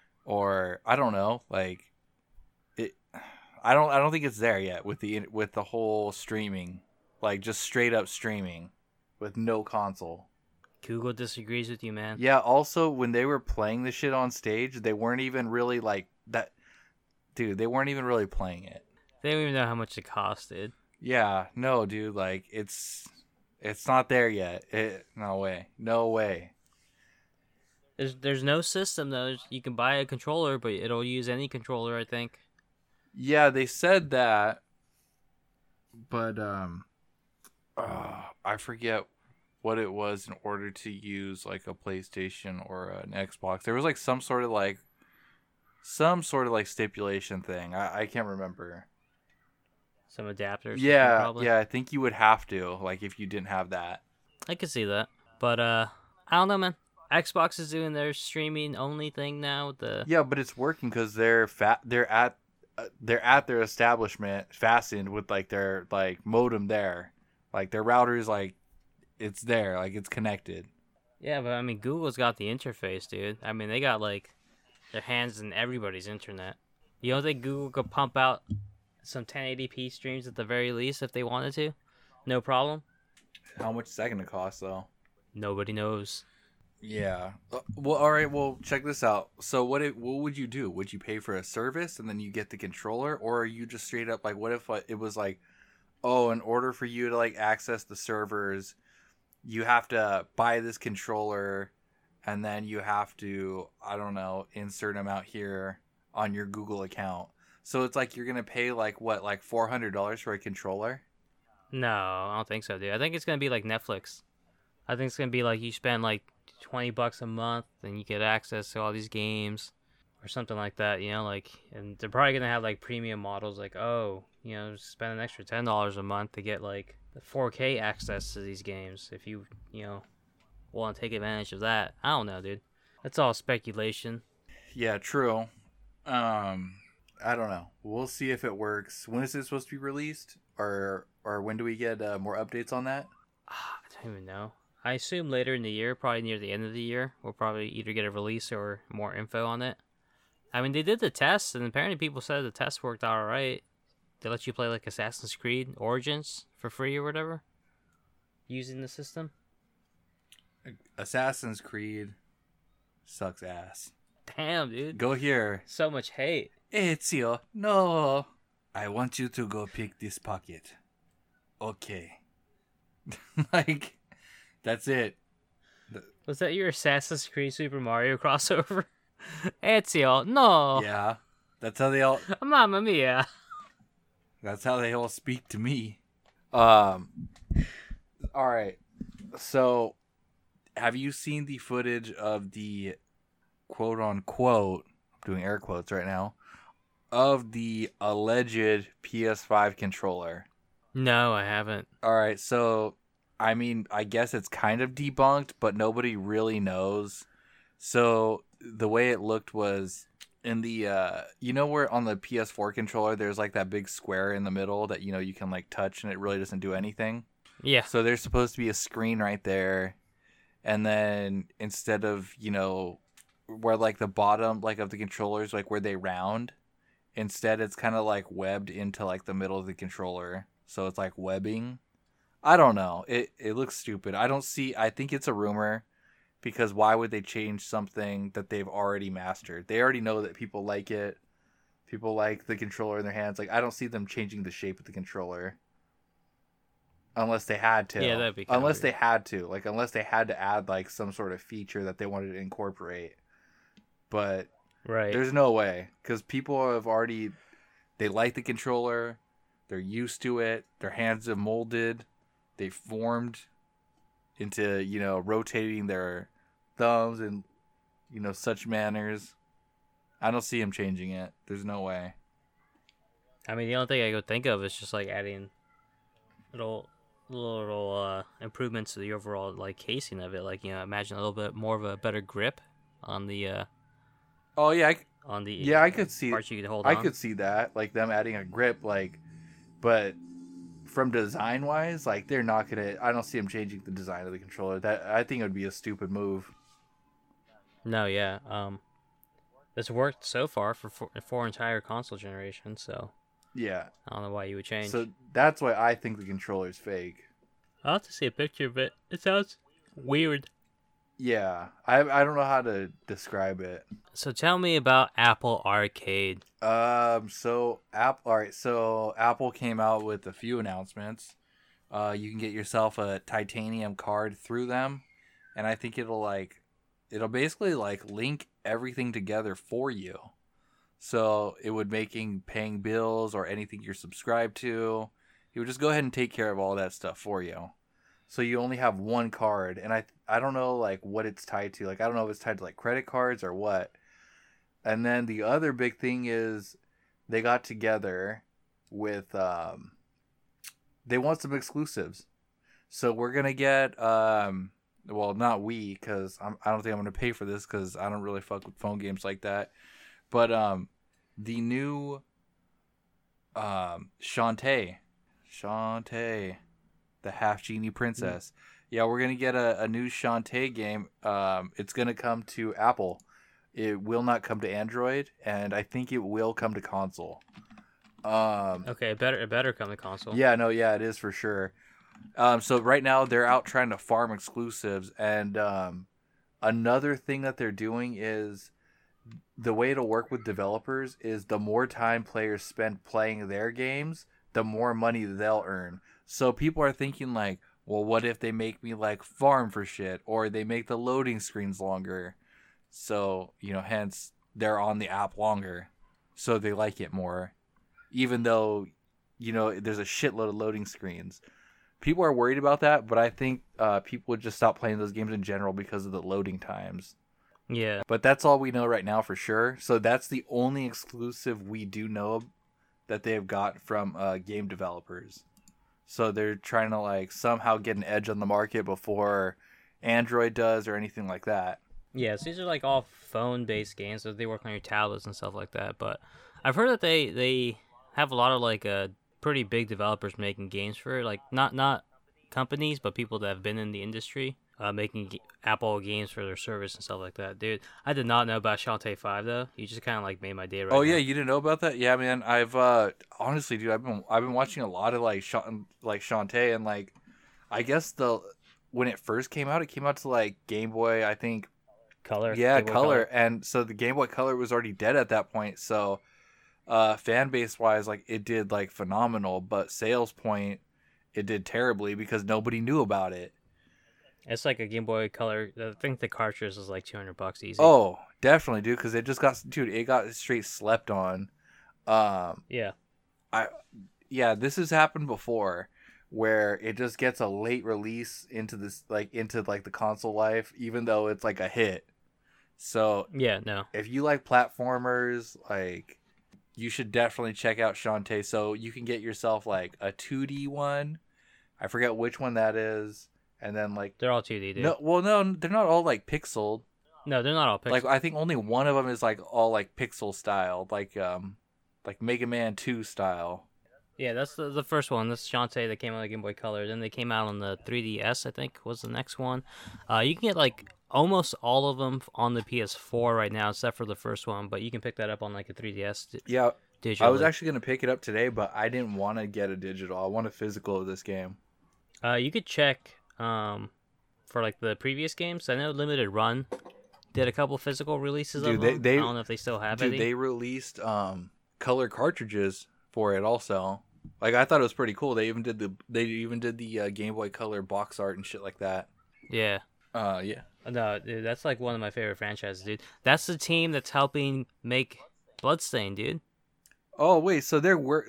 or I don't know, like it. I don't think it's there yet with the whole streaming, like just straight up streaming with no console. Google disagrees with you, man. Yeah, also when they were playing the shit on stage, they weren't even really like that. Dude, they weren't even really playing it. They don't even know how much it costed. Yeah, no, dude, like it's not there yet. No way. There's no system though. You can buy a controller, but it'll use any controller, I think. Yeah, they said that, but I forget what it was in order to use like a PlayStation or an Xbox. There was like some sort of like stipulation thing. I can't remember. Some adapters. Yeah, probably. yeah. I think you would have to, like, if you didn't have that. I could see that, but I don't know, man. Xbox is doing their streaming only thing now. Yeah, but it's working because they're at their establishment, fastened with like their like modem there, like their router's like it's there, like it's connected. Yeah, but I mean, Google's got the interface, dude. I mean, they got like their hands in everybody's internet. You don't think Google could pump out some 1080p streams at the very least if they wanted to? No problem. How much is that gonna cost though? Nobody knows. Yeah. Well, all right. Well, check this out. So, what would you do? Would you pay for a service and then you get the controller, or are you just straight up like, what if it was like, oh, in order for you to like access the servers, you have to buy this controller, and then you have to, I don't know, insert an amount here on your Google account. So it's like you're gonna pay like what, like $400 for a controller? No, I don't think so, dude. I think it's gonna be like Netflix. I think it's gonna be like you spend like $20 a month and you get access to all these games or something like that, you know, like, and they're probably gonna have like premium models like, oh, you know, spend an extra $10 a month to get like the 4K access to these games if you want to take advantage of that. I don't know, dude. That's all speculation. Yeah, true. I don't know. We'll see if it works. When is it supposed to be released, or when do we get more updates on that? I don't even know. I assume later in the year, probably near the end of the year, we'll probably either get a release or more info on it. I mean, they did the test, and apparently people said the test worked all right. They let you play like Assassin's Creed Origins for free or whatever, using the system. Assassin's Creed sucks ass. Damn, dude. Go here. So much hate. Ezio, no. I want you to go pick this pocket. Okay. Like, that's it. Was that your Assassin's Creed Super Mario crossover? Ezio, no. Yeah. That's how they all Mamma mia. That's how they all speak to me. All right. So, have you seen the footage of the quote unquote, I'm doing air quotes right now, of the alleged PS5 controller? No, I haven't. All right. So, I mean, I guess it's kind of debunked, but nobody really knows. So, the way it looked was in the where on the PS4 controller there's like that big square in the middle that you can like touch and it really doesn't do anything. Yeah. So there's supposed to be a screen right there, and then instead of where like the bottom like of the controllers like where they round, instead it's kind of like webbed into like the middle of the controller, so it's like webbing. I don't know. It looks stupid. I think it's a rumor. Because why would they change something that they've already mastered? They already know that people like it. People like the controller in their hands. Like, I don't see them changing the shape of the controller. Unless they had to. Yeah, that'd be unless they had to. Like, unless they had to add, like, some sort of feature that they wanted to incorporate. But right. There's no way. Because people have already... They like the controller. They're used to it. Their hands have molded. They formed into, rotating their thumbs and such manners. I don't see him changing it. There's no way. I mean, the only thing I could think of is just like adding little improvements to the overall like casing of it. Like imagine a little bit more of a better grip on the. Oh yeah. I could see parts you could hold I on. could see that, like them adding a grip, like, but from design wise, like they're not gonna. I don't see them changing the design of the controller. That I think it would be a stupid move. No, yeah. It's worked so far for four entire console generations, so yeah, I don't know why you would change. So that's why I think the controller is fake. I'll have to see a picture of it. It sounds weird. Yeah, I don't know how to describe it. So tell me about Apple Arcade. So Apple came out with a few announcements. You can get yourself a titanium card through them, and I think it'll basically like link everything together for you. So it would making paying bills or anything you're subscribed to, it would just go ahead and take care of all that stuff for you. So you only have one card, and I don't know like what it's tied to. Like I don't know if it's tied to like credit cards or what. And then the other big thing is they got together with they want some exclusives. So we're going to get well, not we, because I don't think I'm going to pay for this because I don't really fuck with phone games like that. But the new Shantae, the half genie princess. Yeah, we're going to get a new Shantae game. It's going to come to Apple. It will not come to Android, and I think it will come to console. Okay, it better come to console. Yeah, no, yeah, it is for sure. So right now they're out trying to farm exclusives, and another thing that they're doing is the way to work with developers is the more time players spend playing their games, the more money they'll earn. So people are thinking like, well, what if they make me like farm for shit, or they make the loading screens longer? So, hence they're on the app longer, so they like it more, even though, there's a shitload of loading screens. People are worried about that, but I think people would just stop playing those games in general because of the loading times. Yeah. But that's all we know right now for sure. So that's the only exclusive we do know that they have got from game developers. So they're trying to like somehow get an edge on the market before Android does or anything like that. Yeah, so these are like all phone-based games, so they work on your tablets and stuff like that. But I've heard that they have a lot of like pretty big developers making games for it, like not companies, but people that have been in the industry making Apple games for their service and stuff like that. Dude, I did not know about Shantae 5 though. You just kind of like made my day Oh right yeah, now. you didn't know about that? Yeah, man. I've honestly, dude, I've been watching a lot of like Shantae, and like I guess the when it first came out, it came out to like Game Boy, I think. Color, Yeah, Game Boy Color, Color. and so the Game Boy Color was already dead at that point. So, fan base wise, like it did like phenomenal, but sales point, it did terribly because nobody knew about it. It's like a Game Boy Color. I think the cartridge is like $200 easy. Oh, definitely, dude, because it just got, dude, it got straight slept on. Um, Yeah. I, yeah, this has happened before, where it just gets a late release into this, like into like the console life, even though it's like a hit. So Yeah, no. if you like platformers, like you should definitely check out Shantae. So you can get yourself like a 2D one. I forget which one that is. And then like They're all 2D, dude. no, well no, they're not all like pixeled. No, they're not all Like pixel. I think only one of them is like all like pixel style, like Mega Man 2 style. Yeah, that's the first one. That's Shantae that came out on the Game Boy Color. Then they came out on the 3DS, I think, was the next one. You can get like almost all of them on the PS4 right now, except for the first one. But you can pick that up on like a 3DS Yeah, I was digitally. actually going to pick it up today, but I didn't want to get a digital. I want a physical of this game. You could check for like the previous games. I know Limited Run did a couple physical releases of Dude, them. they I don't know if they still have dude, any. they released color cartridges for it also. Like I thought it was pretty cool. They even did the Game Boy Color box art and shit like that. Yeah. Yeah. No, dude, that's like one of my favorite franchises, dude. That's the team that's helping make Bloodstain, dude. Oh wait, so there were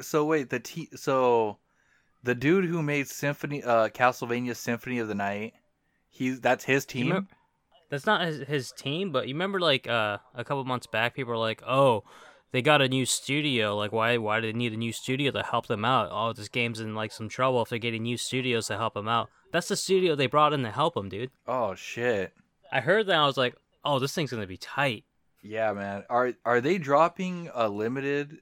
so the dude who made Castlevania Symphony of the Night, that's his Do you team. remember? That's not his team, but you remember like a couple months back, people were like, "Oh, they got a new studio. Like, why do they need a new studio to help them out? Oh, this game's in like some trouble if they're getting new studios to help them out." That's the studio they brought in to help them, dude. Oh shit. I heard that, and I was like, "Oh, this thing's gonna be tight." Yeah, man. Are they dropping a limited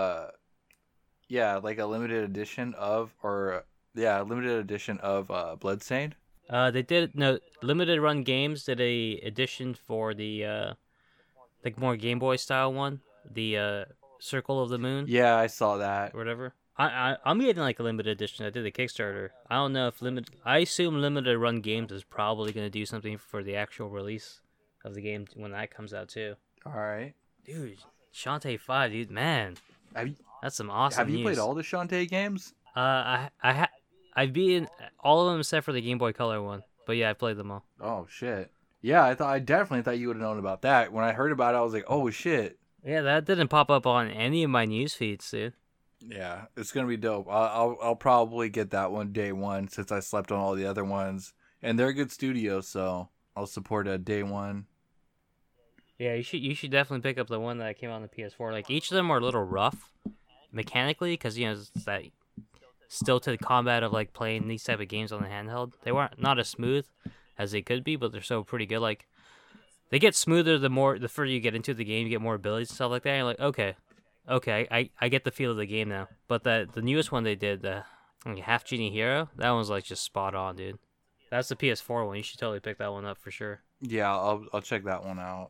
like a limited edition of limited edition of Bloodstained? They did no limited run games did a edition for the like more Game Boy style one, the Circle of the Moon Yeah, I saw that. or whatever. I'm getting like a limited edition. I did the Kickstarter. I don't know if I assume limited run games is probably gonna do something for the actual release of the game when that comes out too. All right. Dude, Shantae 5, dude, man, Have you that's some awesome have you news. played all the Shantae games? I've beaten all of them except for the Game Boy Color one. But yeah, I played them all. Oh shit. Yeah, I definitely thought you would have known about that. When I heard about it, I was like, "Oh shit." Yeah, that didn't pop up on any of my news feeds, dude. Yeah, it's gonna be dope. I'll probably get that one day one since I slept on all the other ones, and they're a good studio, so I'll support a day one. Yeah, you should definitely pick up the one that came out on the PS4. Like each of them are a little rough mechanically because it's that stilted combat of like playing these type of games on the handheld. They weren't not as smooth as they could be, but they're still pretty good. Like they get smoother the further you get into the game, you get more abilities and stuff like that. And you're like, okay, I get the feel of the game now. But the newest one they did, the Half Genie Hero, that one's like just spot on, dude. That's the PS4 one. You should totally pick that one up for sure. Yeah, I'll check that one out.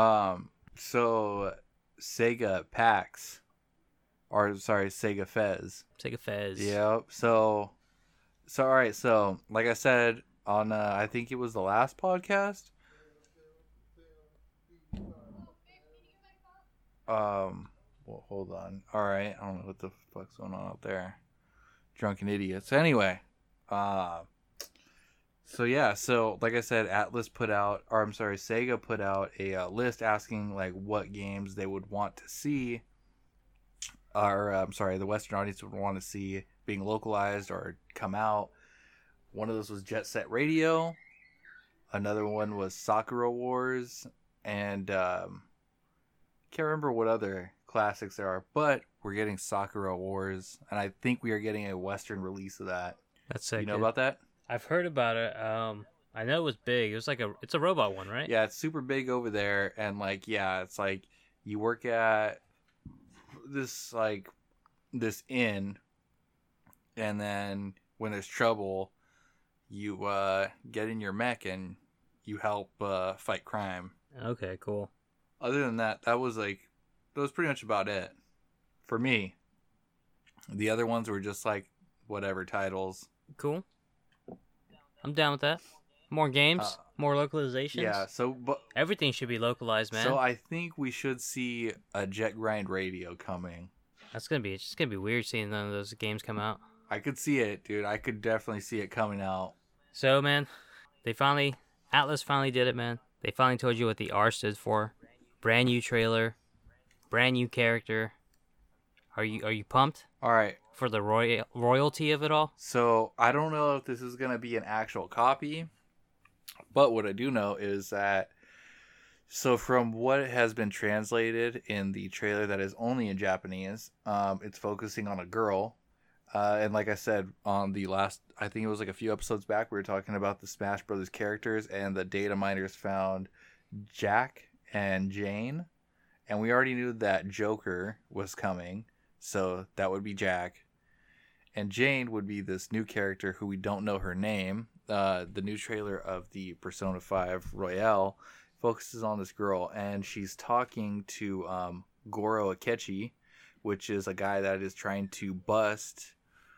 So Sega PAX, or sorry, Sega Fez. Sega Fez. Yep. So all right. So like I said on, I think it was the last podcast. Well, hold on. All right. I don't know what the fuck's going on out there. Drunken idiots. Anyway, so yeah, so like I said, Sega put out a list asking like what games they would want to see, or the Western audience would want to see being localized or come out. One of those was Jet Set Radio. Another one was Sakura Wars, and can't remember what other classics there are, but we're getting Sakura Wars, and I think we are getting a Western release of that. That's sick. You know dude. about that? I've heard about it. I know it was big. It was like it's a robot one, right? Yeah, it's super big over there, and like, yeah, it's like you work at this like this inn, and then when there's trouble, you get in your mech and you help fight crime. Okay, cool. Other than that, that was pretty much about it for me. The other ones were just like whatever titles. Cool. I'm down with that. More games, Uh, more localizations. Yeah, so but Everything should be localized, man. so I think we should see a Jet Grind Radio coming. It's just gonna be weird seeing none of those games come out. I could see it, dude. I could definitely see it coming out. So, man, Atlas finally did it, man. They finally told you what the R stood for. Brand new trailer, brand new character. Are you pumped All right. for the royalty of it all? So I don't know if this is gonna be an actual copy, but what I do know is that so from what has been translated in the trailer that is only in Japanese, it's focusing on a girl. And like I said on the last, I think it was like a few episodes back, we were talking about the Smash Brothers characters, and the data miners found Jack and Jane, and we already knew that Joker was coming, so that would be Jack, and Jane would be this new character who we don't know her name. The new trailer of the Persona 5 Royale focuses on this girl, and she's talking to Goro Akechi, which is a guy that is trying to bust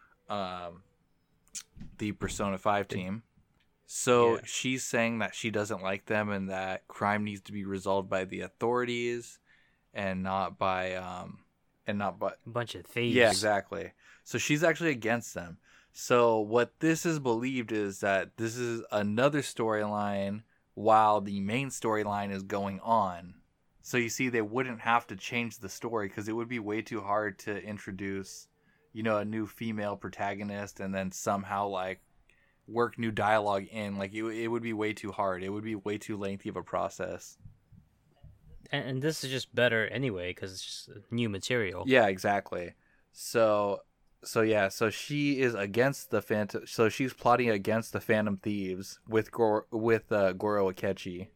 the Persona 5 team. So she's saying that she doesn't like them and that crime needs to be resolved by the authorities and not by A bunch of thieves. yeah, exactly. So she's actually against them. So what this is believed is that this is another storyline while the main storyline is going on. So you see, they wouldn't have to change the story because it would be way too hard to introduce, a new female protagonist and then somehow like work new dialogue in. Like it would be way too hard. It would be way too lengthy of a process. And this is just better anyway because it's just new material. Yeah, exactly. So she is against the Phantom. So she's plotting against the Phantom Thieves with Goro Akechi.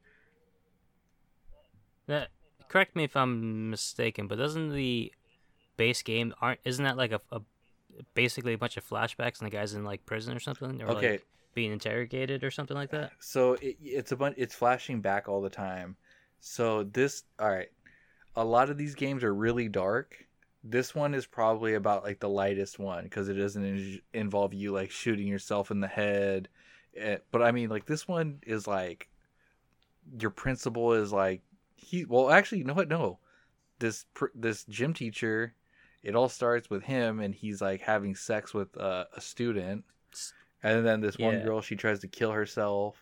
Correct me if I'm mistaken, but doesn't the base game isn't that like a basically a bunch of flashbacks and the guy's in like prison or something, or Okay. like being interrogated or something like that? So it's flashing back all the time. So all right, a lot of these games are really dark. This one is probably about like the lightest one because it doesn't involve you like shooting yourself in the head. But I mean, like this one is like your principal is like actually, you know what? No, this gym teacher. It all starts with him, and he's like having sex with a student, and then this one girl, she tries to kill herself.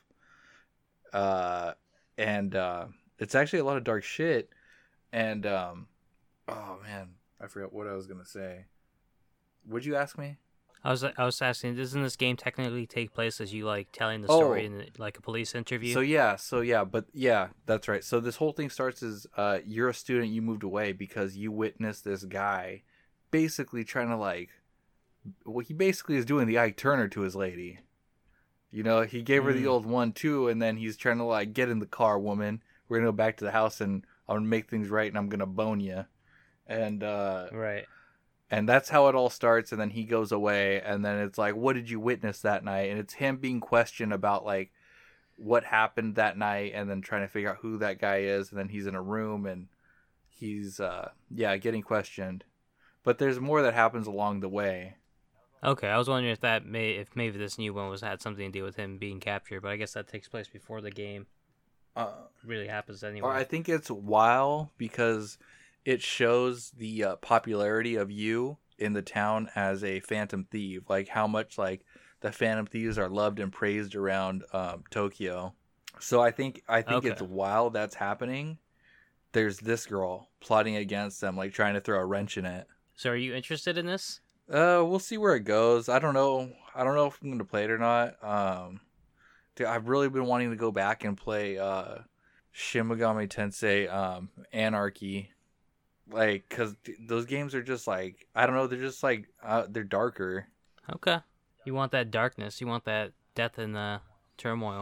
And it's actually a lot of dark shit. And oh man, I forgot what I was gonna say. Would you ask me? I was asking, doesn't this game technically take place as you like telling the story in like a police interview? So yeah, that's right. So this whole thing starts as you're a student, you moved away because you witnessed this guy basically trying to he basically is doing the Ike Turner to his lady. He gave her the old 1-2, and then he's trying to get in the car, woman. We're gonna go back to the house, and I'm gonna make things right, and I'm gonna bone you. And right. And that's how it all starts, and then he goes away, and then it's like, what did you witness that night? And it's him being questioned about what happened that night, and then trying to figure out who that guy is, and then he's in a room and he's getting questioned. But there's more that happens along the way. Okay, I was wondering if maybe this new one had something to do with him being captured, but I guess that takes place before the game really happens anyway. Or I think it's while, because it shows the popularity of you in the town as a Phantom Thief, like how much the Phantom Thieves are loved and praised around Tokyo. So I think Okay. it's while that's happening, there's this girl plotting against them, trying to throw a wrench in it. So are you interested in this? We'll see where it goes. I don't know if I'm gonna play it or not. Dude, I've really been wanting to go back and play Shin Megami Tensei Anarchy. Because those games are just I don't know, they're just they're darker. Okay. You want that darkness. You want that death and turmoil.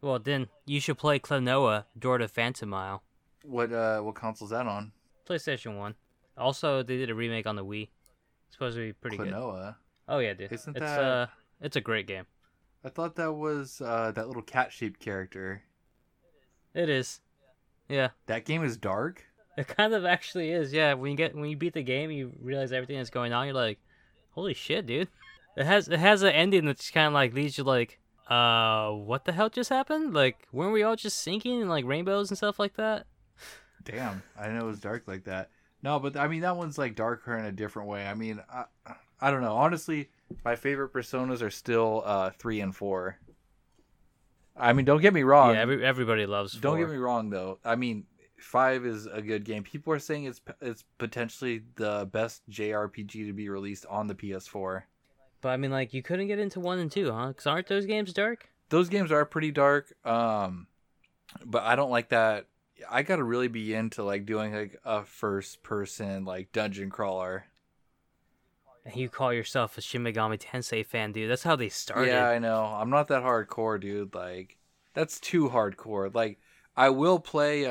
Well, then you should play Klonoa: Door to Phantomile. What console's that on? PlayStation 1. Also, they did a remake on the Wii. It's supposed to be pretty good. Klonoa. Oh yeah, dude. Isn't It's that? it's a great game. I thought that was that little cat-shaped character. It is. Yeah. That game is dark. It kind of actually is. Yeah, when you beat the game, you realize everything that's going on. You're like, "Holy shit, dude." It has an ending that's kind of like leaves you like, what the hell just happened? Like, weren't we all just sinking in like rainbows and stuff like that? Damn, I didn't know it was dark like that. No, but I mean that one's like darker in a different way. I mean, I don't know. Honestly, my favorite Personas are still 3 and 4. I mean, don't get me wrong. Yeah, everybody loves 4. Don't get me wrong though. I mean, 5 is a good game. People are saying it's potentially the best JRPG to be released on the PS4. But I mean, like, you couldn't get into 1 and 2, huh? Because aren't those games dark? Those games are pretty dark. But I don't like that. I gotta really be into like doing like a first person like dungeon crawler. And you call yourself a Shin Megami Tensei fan, dude. That's how they started. Yeah, I know. I'm not that hardcore, dude. Like, that's too hardcore. Like, I will play.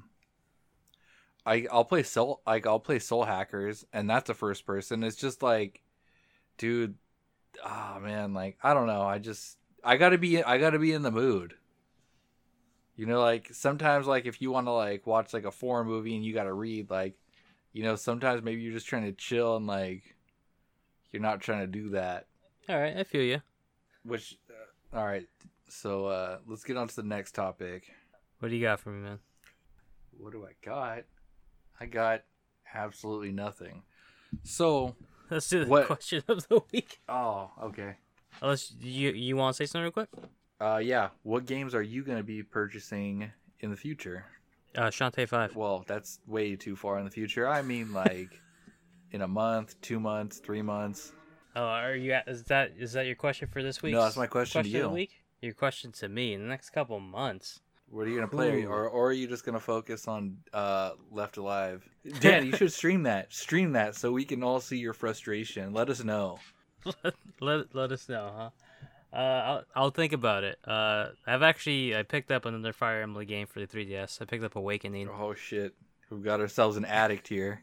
I'll play Soul Hackers, and that's a first person. It's just like, dude, man, like I don't know. I gotta be in the mood. You know, like sometimes, like if you want to like watch like a foreign movie and you gotta read, like, you know, sometimes maybe you're just trying to chill and like you're not trying to do that. All right, I feel you. Which, all right. So let's get on to the next topic. What do you got for me, man? What do I got? I got absolutely nothing. So Let's do the question of the week. Oh, okay. Unless you want to say something real quick? Yeah. What games are you going to be purchasing in the future? Shantae 5. Well, that's way too far in the future. I mean, like in a month, 2 months, 3 months. Oh, are you? Is that your question for this week? No, that's my question to you. Of the week? Your question to me in the next couple months. What are you gonna play, or are you just gonna focus on Left Alive? Dan, you should stream that. Stream that so we can all see your frustration. Let us know. let us know, huh? I'll think about it. I picked up another Fire Emblem game for the 3DS. I picked up Awakening. Oh shit, we've got ourselves an addict here.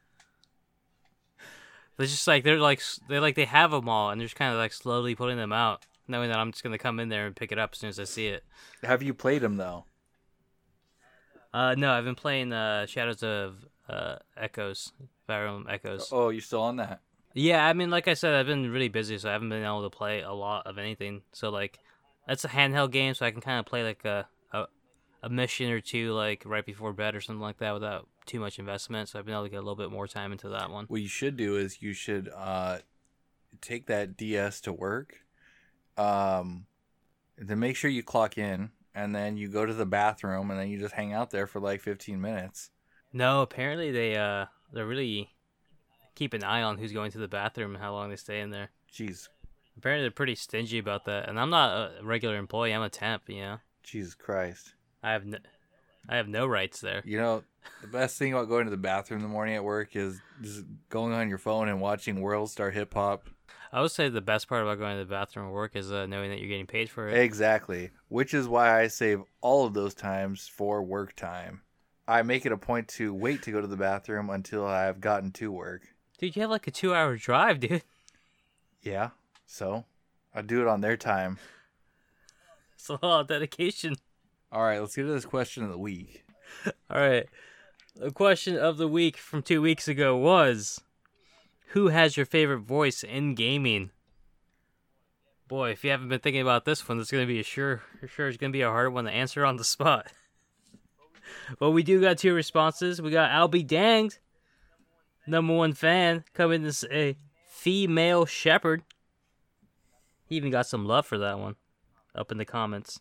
They're just like they have them all, and they're just kind of like slowly putting them out, knowing that I'm just gonna come in there and pick it up as soon as I see it. Have you played them though? No, I've been playing Shadows of Echoes, Fire Emblem Echoes. Oh, you still on that? Yeah, I mean, like I said, I've been really busy, so I haven't been able to play a lot of anything. So like, that's a handheld game, so I can kind of play like a mission or two, like right before bed or something like that, without too much investment. So I've been able to get a little bit more time into that one. What you should do is you should take that DS to work, then make sure you clock in, and then you go to the bathroom, and then you just hang out there for like 15 minutes. No, apparently they're really keep an eye on who's going to the bathroom and how long they stay in there. Jeez. Apparently they're pretty stingy about that, and I'm not a regular employee. I'm a temp, you know. Jesus Christ. I have no rights there. You know, the best thing about going to the bathroom in the morning at work is just going on your phone and watching World Star Hip Hop. I would say the best part about going to the bathroom at work is knowing that you're getting paid for it. Exactly. Which is why I save all of those times for work time. I make it a point to wait to go to the bathroom until I've gotten to work. Dude, you have like a 2-hour drive, dude. Yeah, so I do it on their time. It's a lot of dedication. All right, let's get to this question of the week. All right. The question of the week from 2 weeks ago was, who has your favorite voice in gaming? Boy, if you haven't been thinking about this one, it's going to be it's going to be a hard one to answer on the spot. But we do got 2 responses. We got I'll Be Danged, #1 fan, coming to say female shepherd. He even got some love for that one up in the comments.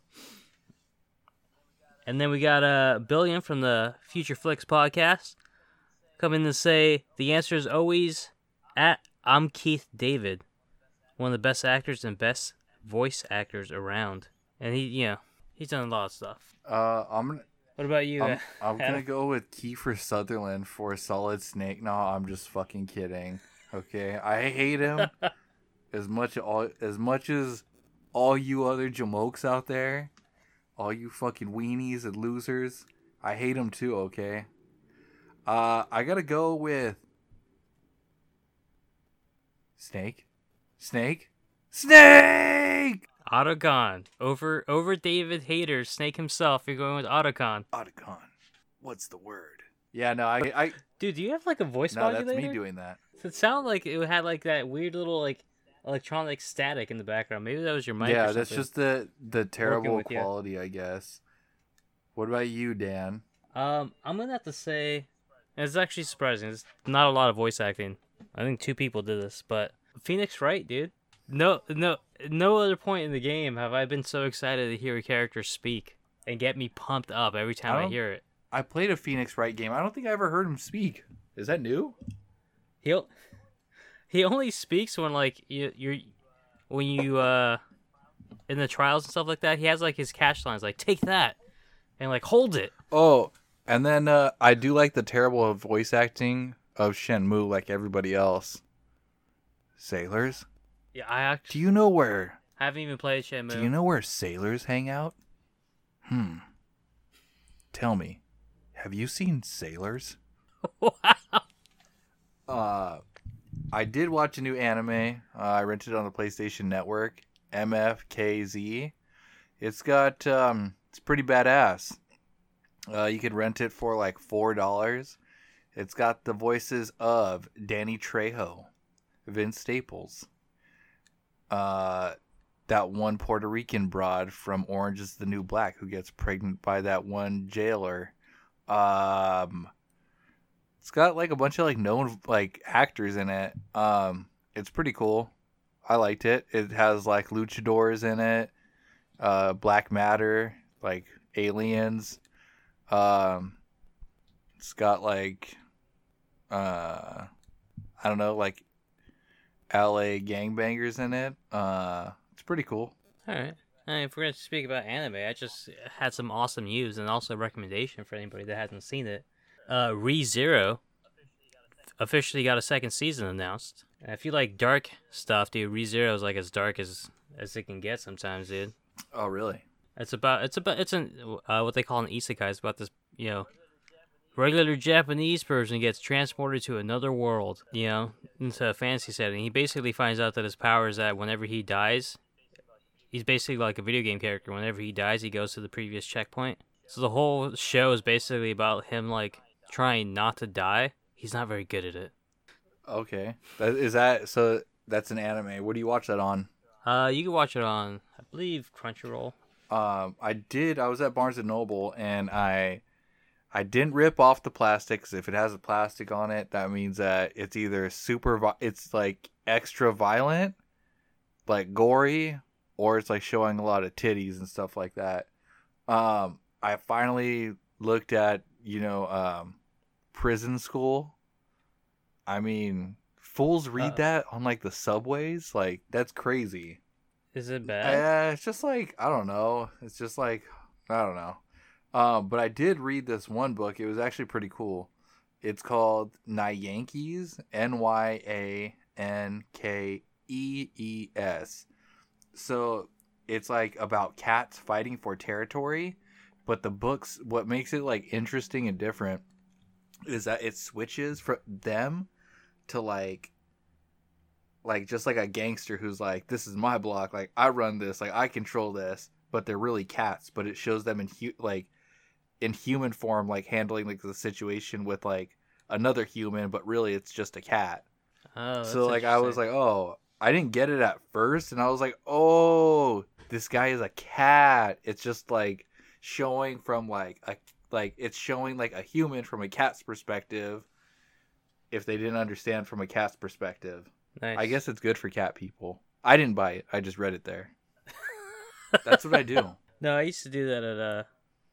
And then we got Billion from the Future Flicks podcast coming to say the answer is always I'm Keith David, one of the best actors and best voice actors around. And he's done a lot of stuff. What about you? I'm gonna go with Kiefer Sutherland for Solid Snake. No, I'm just fucking kidding. Okay, I hate him as much as all you other jamokes out there. All you fucking weenies and losers. I hate them too, okay? I gotta go with... Snake? Otacon. Over David Hayter, Snake himself, you're going with Otacon. Otacon. What's the word? Yeah, no, I Dude, do you have like a voice no, modulator? that's me doing that. It sounded like it had like that weird little like electronic static in the background. Maybe that was your mic. Yeah, or that's something. just the terrible with you. quality, I guess. What about you, Dan? I'm gonna have to say, it's actually surprising. There's not a lot of voice acting. I think 2 people did this, but Phoenix Wright, dude. No other point in the game have I been so excited to hear a character speak and get me pumped up every time I hear it. I played a Phoenix Wright game. I don't think I ever heard him speak. Is that new? He only speaks when like you're in the trials and stuff like that. He has like his catch lines like take that and like hold it. Oh, and then I do like the terrible voice acting of Shenmue like everybody else. Sailors? Yeah, I actually Do you know where haven't even played Shenmue. Do you know where sailors hang out? Tell me. Have you seen Sailors? Wow. I did watch a new anime. I rented it on the PlayStation Network. MFKZ. It's got it's pretty badass. You could rent it for like $4. It's got the voices of Danny Trejo, Vince Staples, that one Puerto Rican broad from Orange is the New Black who gets pregnant by that one jailer. It's got like a bunch of like known like actors in it. It's pretty cool. I liked it. It has like luchadors in it, Black Matter, like aliens. It's got like I don't know, like LA gangbangers in it. It's pretty cool. All right. If we're going to speak about anime, I just had some awesome news and also a recommendation for anybody that hasn't seen it. ReZero officially got a 2nd season announced. And if you like dark stuff, dude, ReZero is like as dark as it can get sometimes, dude. Oh, really? It's what they call an isekai. It's about this, regular Japanese person gets transported to another world, into a fantasy setting. He basically finds out that his power is that whenever he dies, he's basically like a video game character. Whenever he dies, he goes to the previous checkpoint. So the whole show is basically about him like trying not to die. He's not very good at it. Okay. So that's an anime. Where do you watch that on? You can watch it on, I believe, Crunchyroll. I was at Barnes & Noble, and I didn't rip off the plastic, because if it has a plastic on it, that means that it's either it's like extra violent, like gory, or it's like showing a lot of titties and stuff like that. I finally looked at, Prison School. I mean, fools read that on like the subways. Like, that's crazy. Is it bad? It's just like, I don't know. It's just like, I don't know. But I did read this one book. It was actually pretty cool. It's called Nyankees, Nyankees. So it's like about cats fighting for territory. But the books, what makes it like interesting and different is that it switches from them to like just like a gangster who's like, this is my block, like I run this, like I control this, but they're really cats. But it shows them in human form, like handling like the situation with like another human, but really it's just a cat. Oh, so like I was like, oh, I didn't get it at first, and I was like, oh, this guy is a cat. It's just like showing from it's showing like a human from a cat's perspective, if they didn't understand from a cat's perspective. Nice. I guess it's good for cat people. I didn't buy it. I just read it there. That's what I do. No, I used to do that at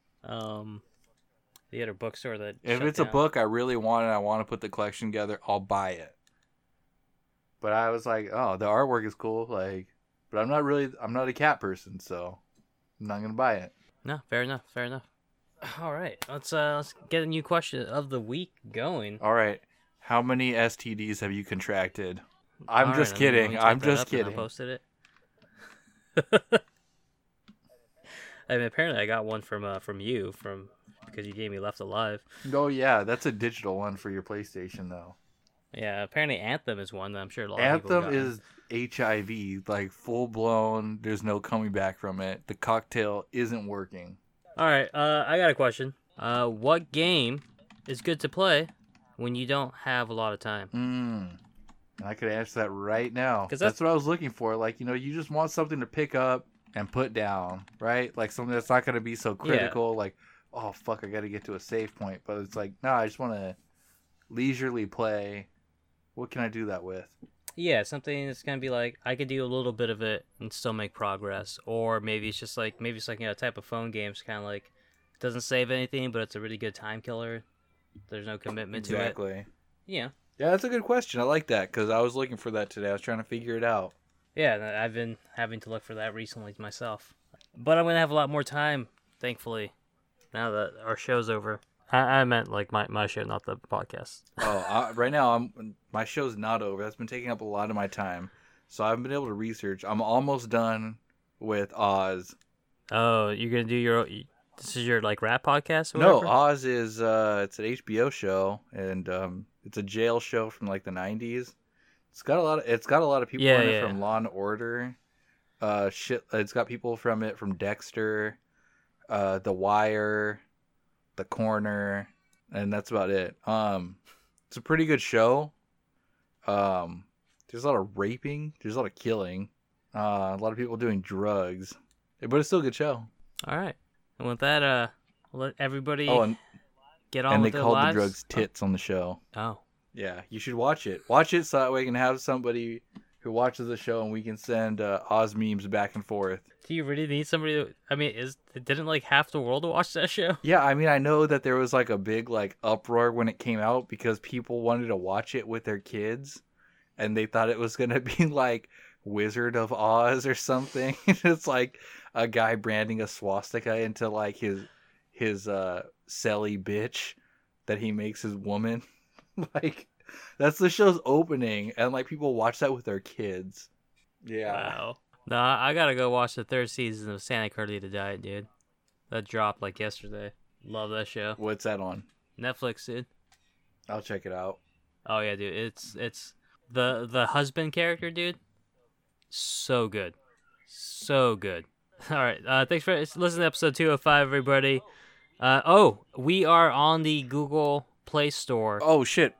the other bookstore that If shut it's down. a book I really want and I want to put the collection together, I'll buy it. But I was like, oh, the artwork is cool, like, but I'm not a cat person, so I'm not gonna buy it. No, fair enough. All right, let's get a new question of the week going. All right, how many STDs have you contracted? I'm All just right, kidding. let me I'm type that just up and I kidding. posted it. I mean, apparently I got one from you because you gave me Left Alive. Oh yeah, that's a digital one for your PlayStation though. Yeah, apparently Anthem is one that I'm sure a lot of people Anthem have gotten. is HIV, like full blown. There's no coming back from it. The cocktail isn't working. All right, I got a question. What game is good to play when you don't have a lot of time? I could answer that right now. 'Cause That's what I was looking for. Like, you just want something to pick up and put down, right? Like something that's not going to be so critical. Like, oh, fuck, I got to get to a save point. But it's like, no, I just want to leisurely play. What can I do that with? Yeah, something that's gonna be like I could do a little bit of it and still make progress, or maybe it's like a type of phone game. It's kind of like doesn't save anything, but it's a really good time killer. There's no commitment to it. Exactly. Yeah. Yeah, that's a good question. I like that because I was looking for that today. I was trying to figure it out. Yeah, I've been having to look for that recently myself, but I'm gonna have a lot more time, thankfully, now that our show's over. I meant like my show, not the podcast. Right now my show's not over. That's been taking up a lot of my time, so I haven't been able to research. I'm almost done with Oz. Oh, you're gonna do this is your like rap podcast? Or No, whatever? Oz is it's an HBO show, and it's a jail show from like the '90s. It's got a lot of people in it from Law and Order. It's got people from Dexter, The Wire, The Corner, and that's about it. It's a pretty good show. There's a lot of raping, there's a lot of killing, a lot of people doing drugs, but it's still a good show. All right, and with that, let everybody get on and with they their called lives. the drugs tits on the show. Oh, yeah, you should watch it. Watch it so that way we can have somebody who watches the show and we can send Oz memes back and forth. do you really need somebody? I mean, didn't like half the world watch that show? Yeah, I mean, I know that there was like a big like uproar when it came out because people wanted to watch it with their kids, and they thought it was gonna be like Wizard of Oz or something. It's like a guy branding a swastika into like his celly bitch that he makes his woman. Like, that's the show's opening, and like people watch that with their kids. Yeah. Wow. No, I gotta go watch the third season of Santa Clarita Diet, dude. That dropped like yesterday. Love that show. What's that on? Netflix, dude. I'll check it out. Oh yeah, dude. It's the husband character, dude. So good. So good. All right. Thanks for listening to episode 205, everybody. We are on the Google Play Store. Oh shit.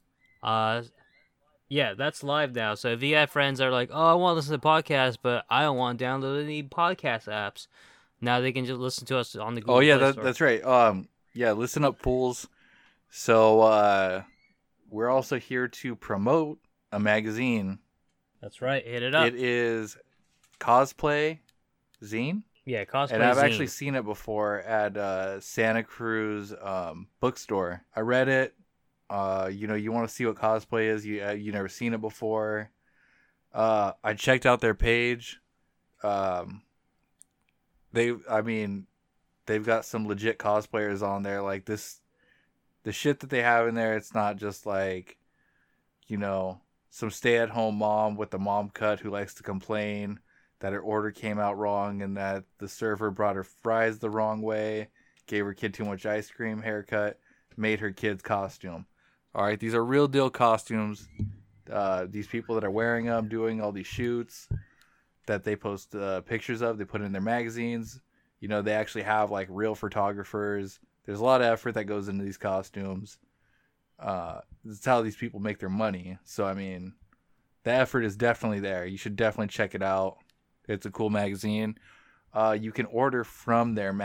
Yeah, that's live now. So if you have friends that are like, oh, I want to listen to podcasts, but I don't want to download any podcast apps, now they can just listen to us on the Google Play Store. That's right. Yeah, listen up, fools. So we're also here to promote a magazine. That's right. Hit it up. It is Cosplay Zine. Yeah, Cosplay And I've Zine. actually seen it before at Santa Cruz bookstore. I read it. You want to see what cosplay is. You never seen it before. I checked out their page. They've got some legit cosplayers on there. Like the shit that they have in there. It's not just like, some stay-at-home mom with the mom cut who likes to complain that her order came out wrong and that the server brought her fries the wrong way, gave her kid too much ice cream, haircut, made her kid's costume. All right, these are real deal costumes. These people that are wearing them, doing all these shoots that they post pictures of, they put in their magazines. They actually have like real photographers. There's a lot of effort that goes into these costumes. This is how these people make their money. So, I mean, the effort is definitely there. You should definitely check it out. It's a cool magazine. You can order from their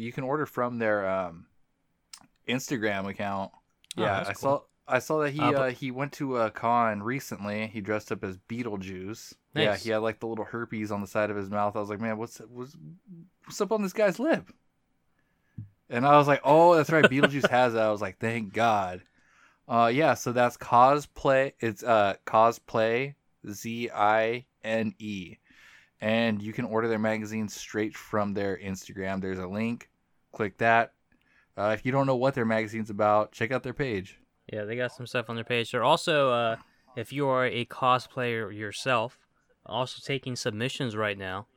Instagram account. Yeah, cool. I saw that he went to a con recently. He dressed up as Beetlejuice. Nice. Yeah, he had like the little herpes on the side of his mouth. I was like, man, what's up on this guy's lip? And I was like, oh, that's right, Beetlejuice has that. I was like, thank God. Yeah, so that's Cosplay. It's Cosplay Zine, and you can order their magazine straight from their Instagram. There's a link. Click that. If you don't know what their magazine's about, check out their page. Yeah, they got some stuff on their page. They're also, if you are a cosplayer yourself, also taking submissions right now.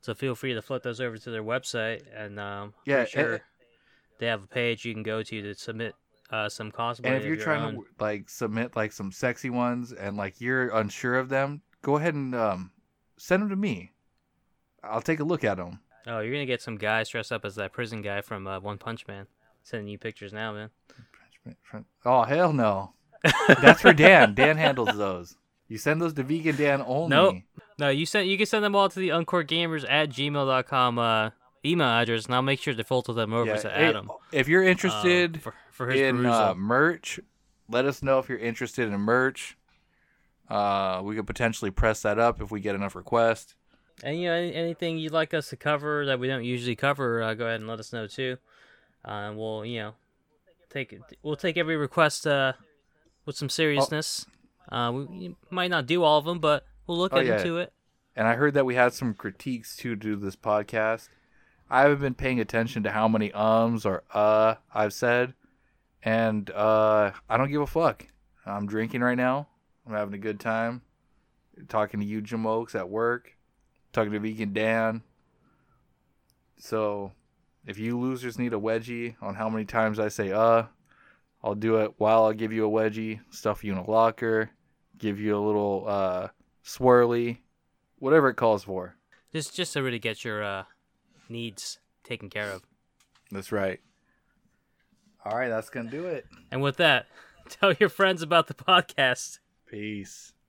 So feel free to flip those over to their website, and Yeah, pretty sure they have a page you can go to submit some cosplay. and if you're of your trying own. to like submit like some sexy ones and like you're unsure of them, go ahead and send them to me. I'll take a look at them. Oh, you're gonna get some guys dressed up as that prison guy from One Punch Man. Sending you pictures now, man. Oh hell no! That's for Dan. Dan handles those. You send those to Vegan Dan only. Nope. No, you can send them all to the uncoregamers@gmail.com email address, and I'll make sure to filter them over to Adam. If you're interested for his in perusal. merch, let us know if you're interested in merch. We could potentially press that up if we get enough requests. And anything you'd like us to cover that we don't usually cover, go ahead and let us know too. And we'll take every request with some seriousness. We might not do all of them, but we'll look into it. And I heard that we had some critiques too to this podcast. I haven't been paying attention to how many or I've said, and I don't give a fuck. I'm drinking right now. I'm having a good time. Talking to you, Jim Oaks, at work. Talking to Vegan Dan. So, if you losers need a wedgie on how many times I say I'll do it while I give you a wedgie, stuff you in a locker, give you a little swirly, whatever it calls for. Just to really get your needs taken care of. That's right. All right, that's going to do it. And with that, tell your friends about the podcast. Peace.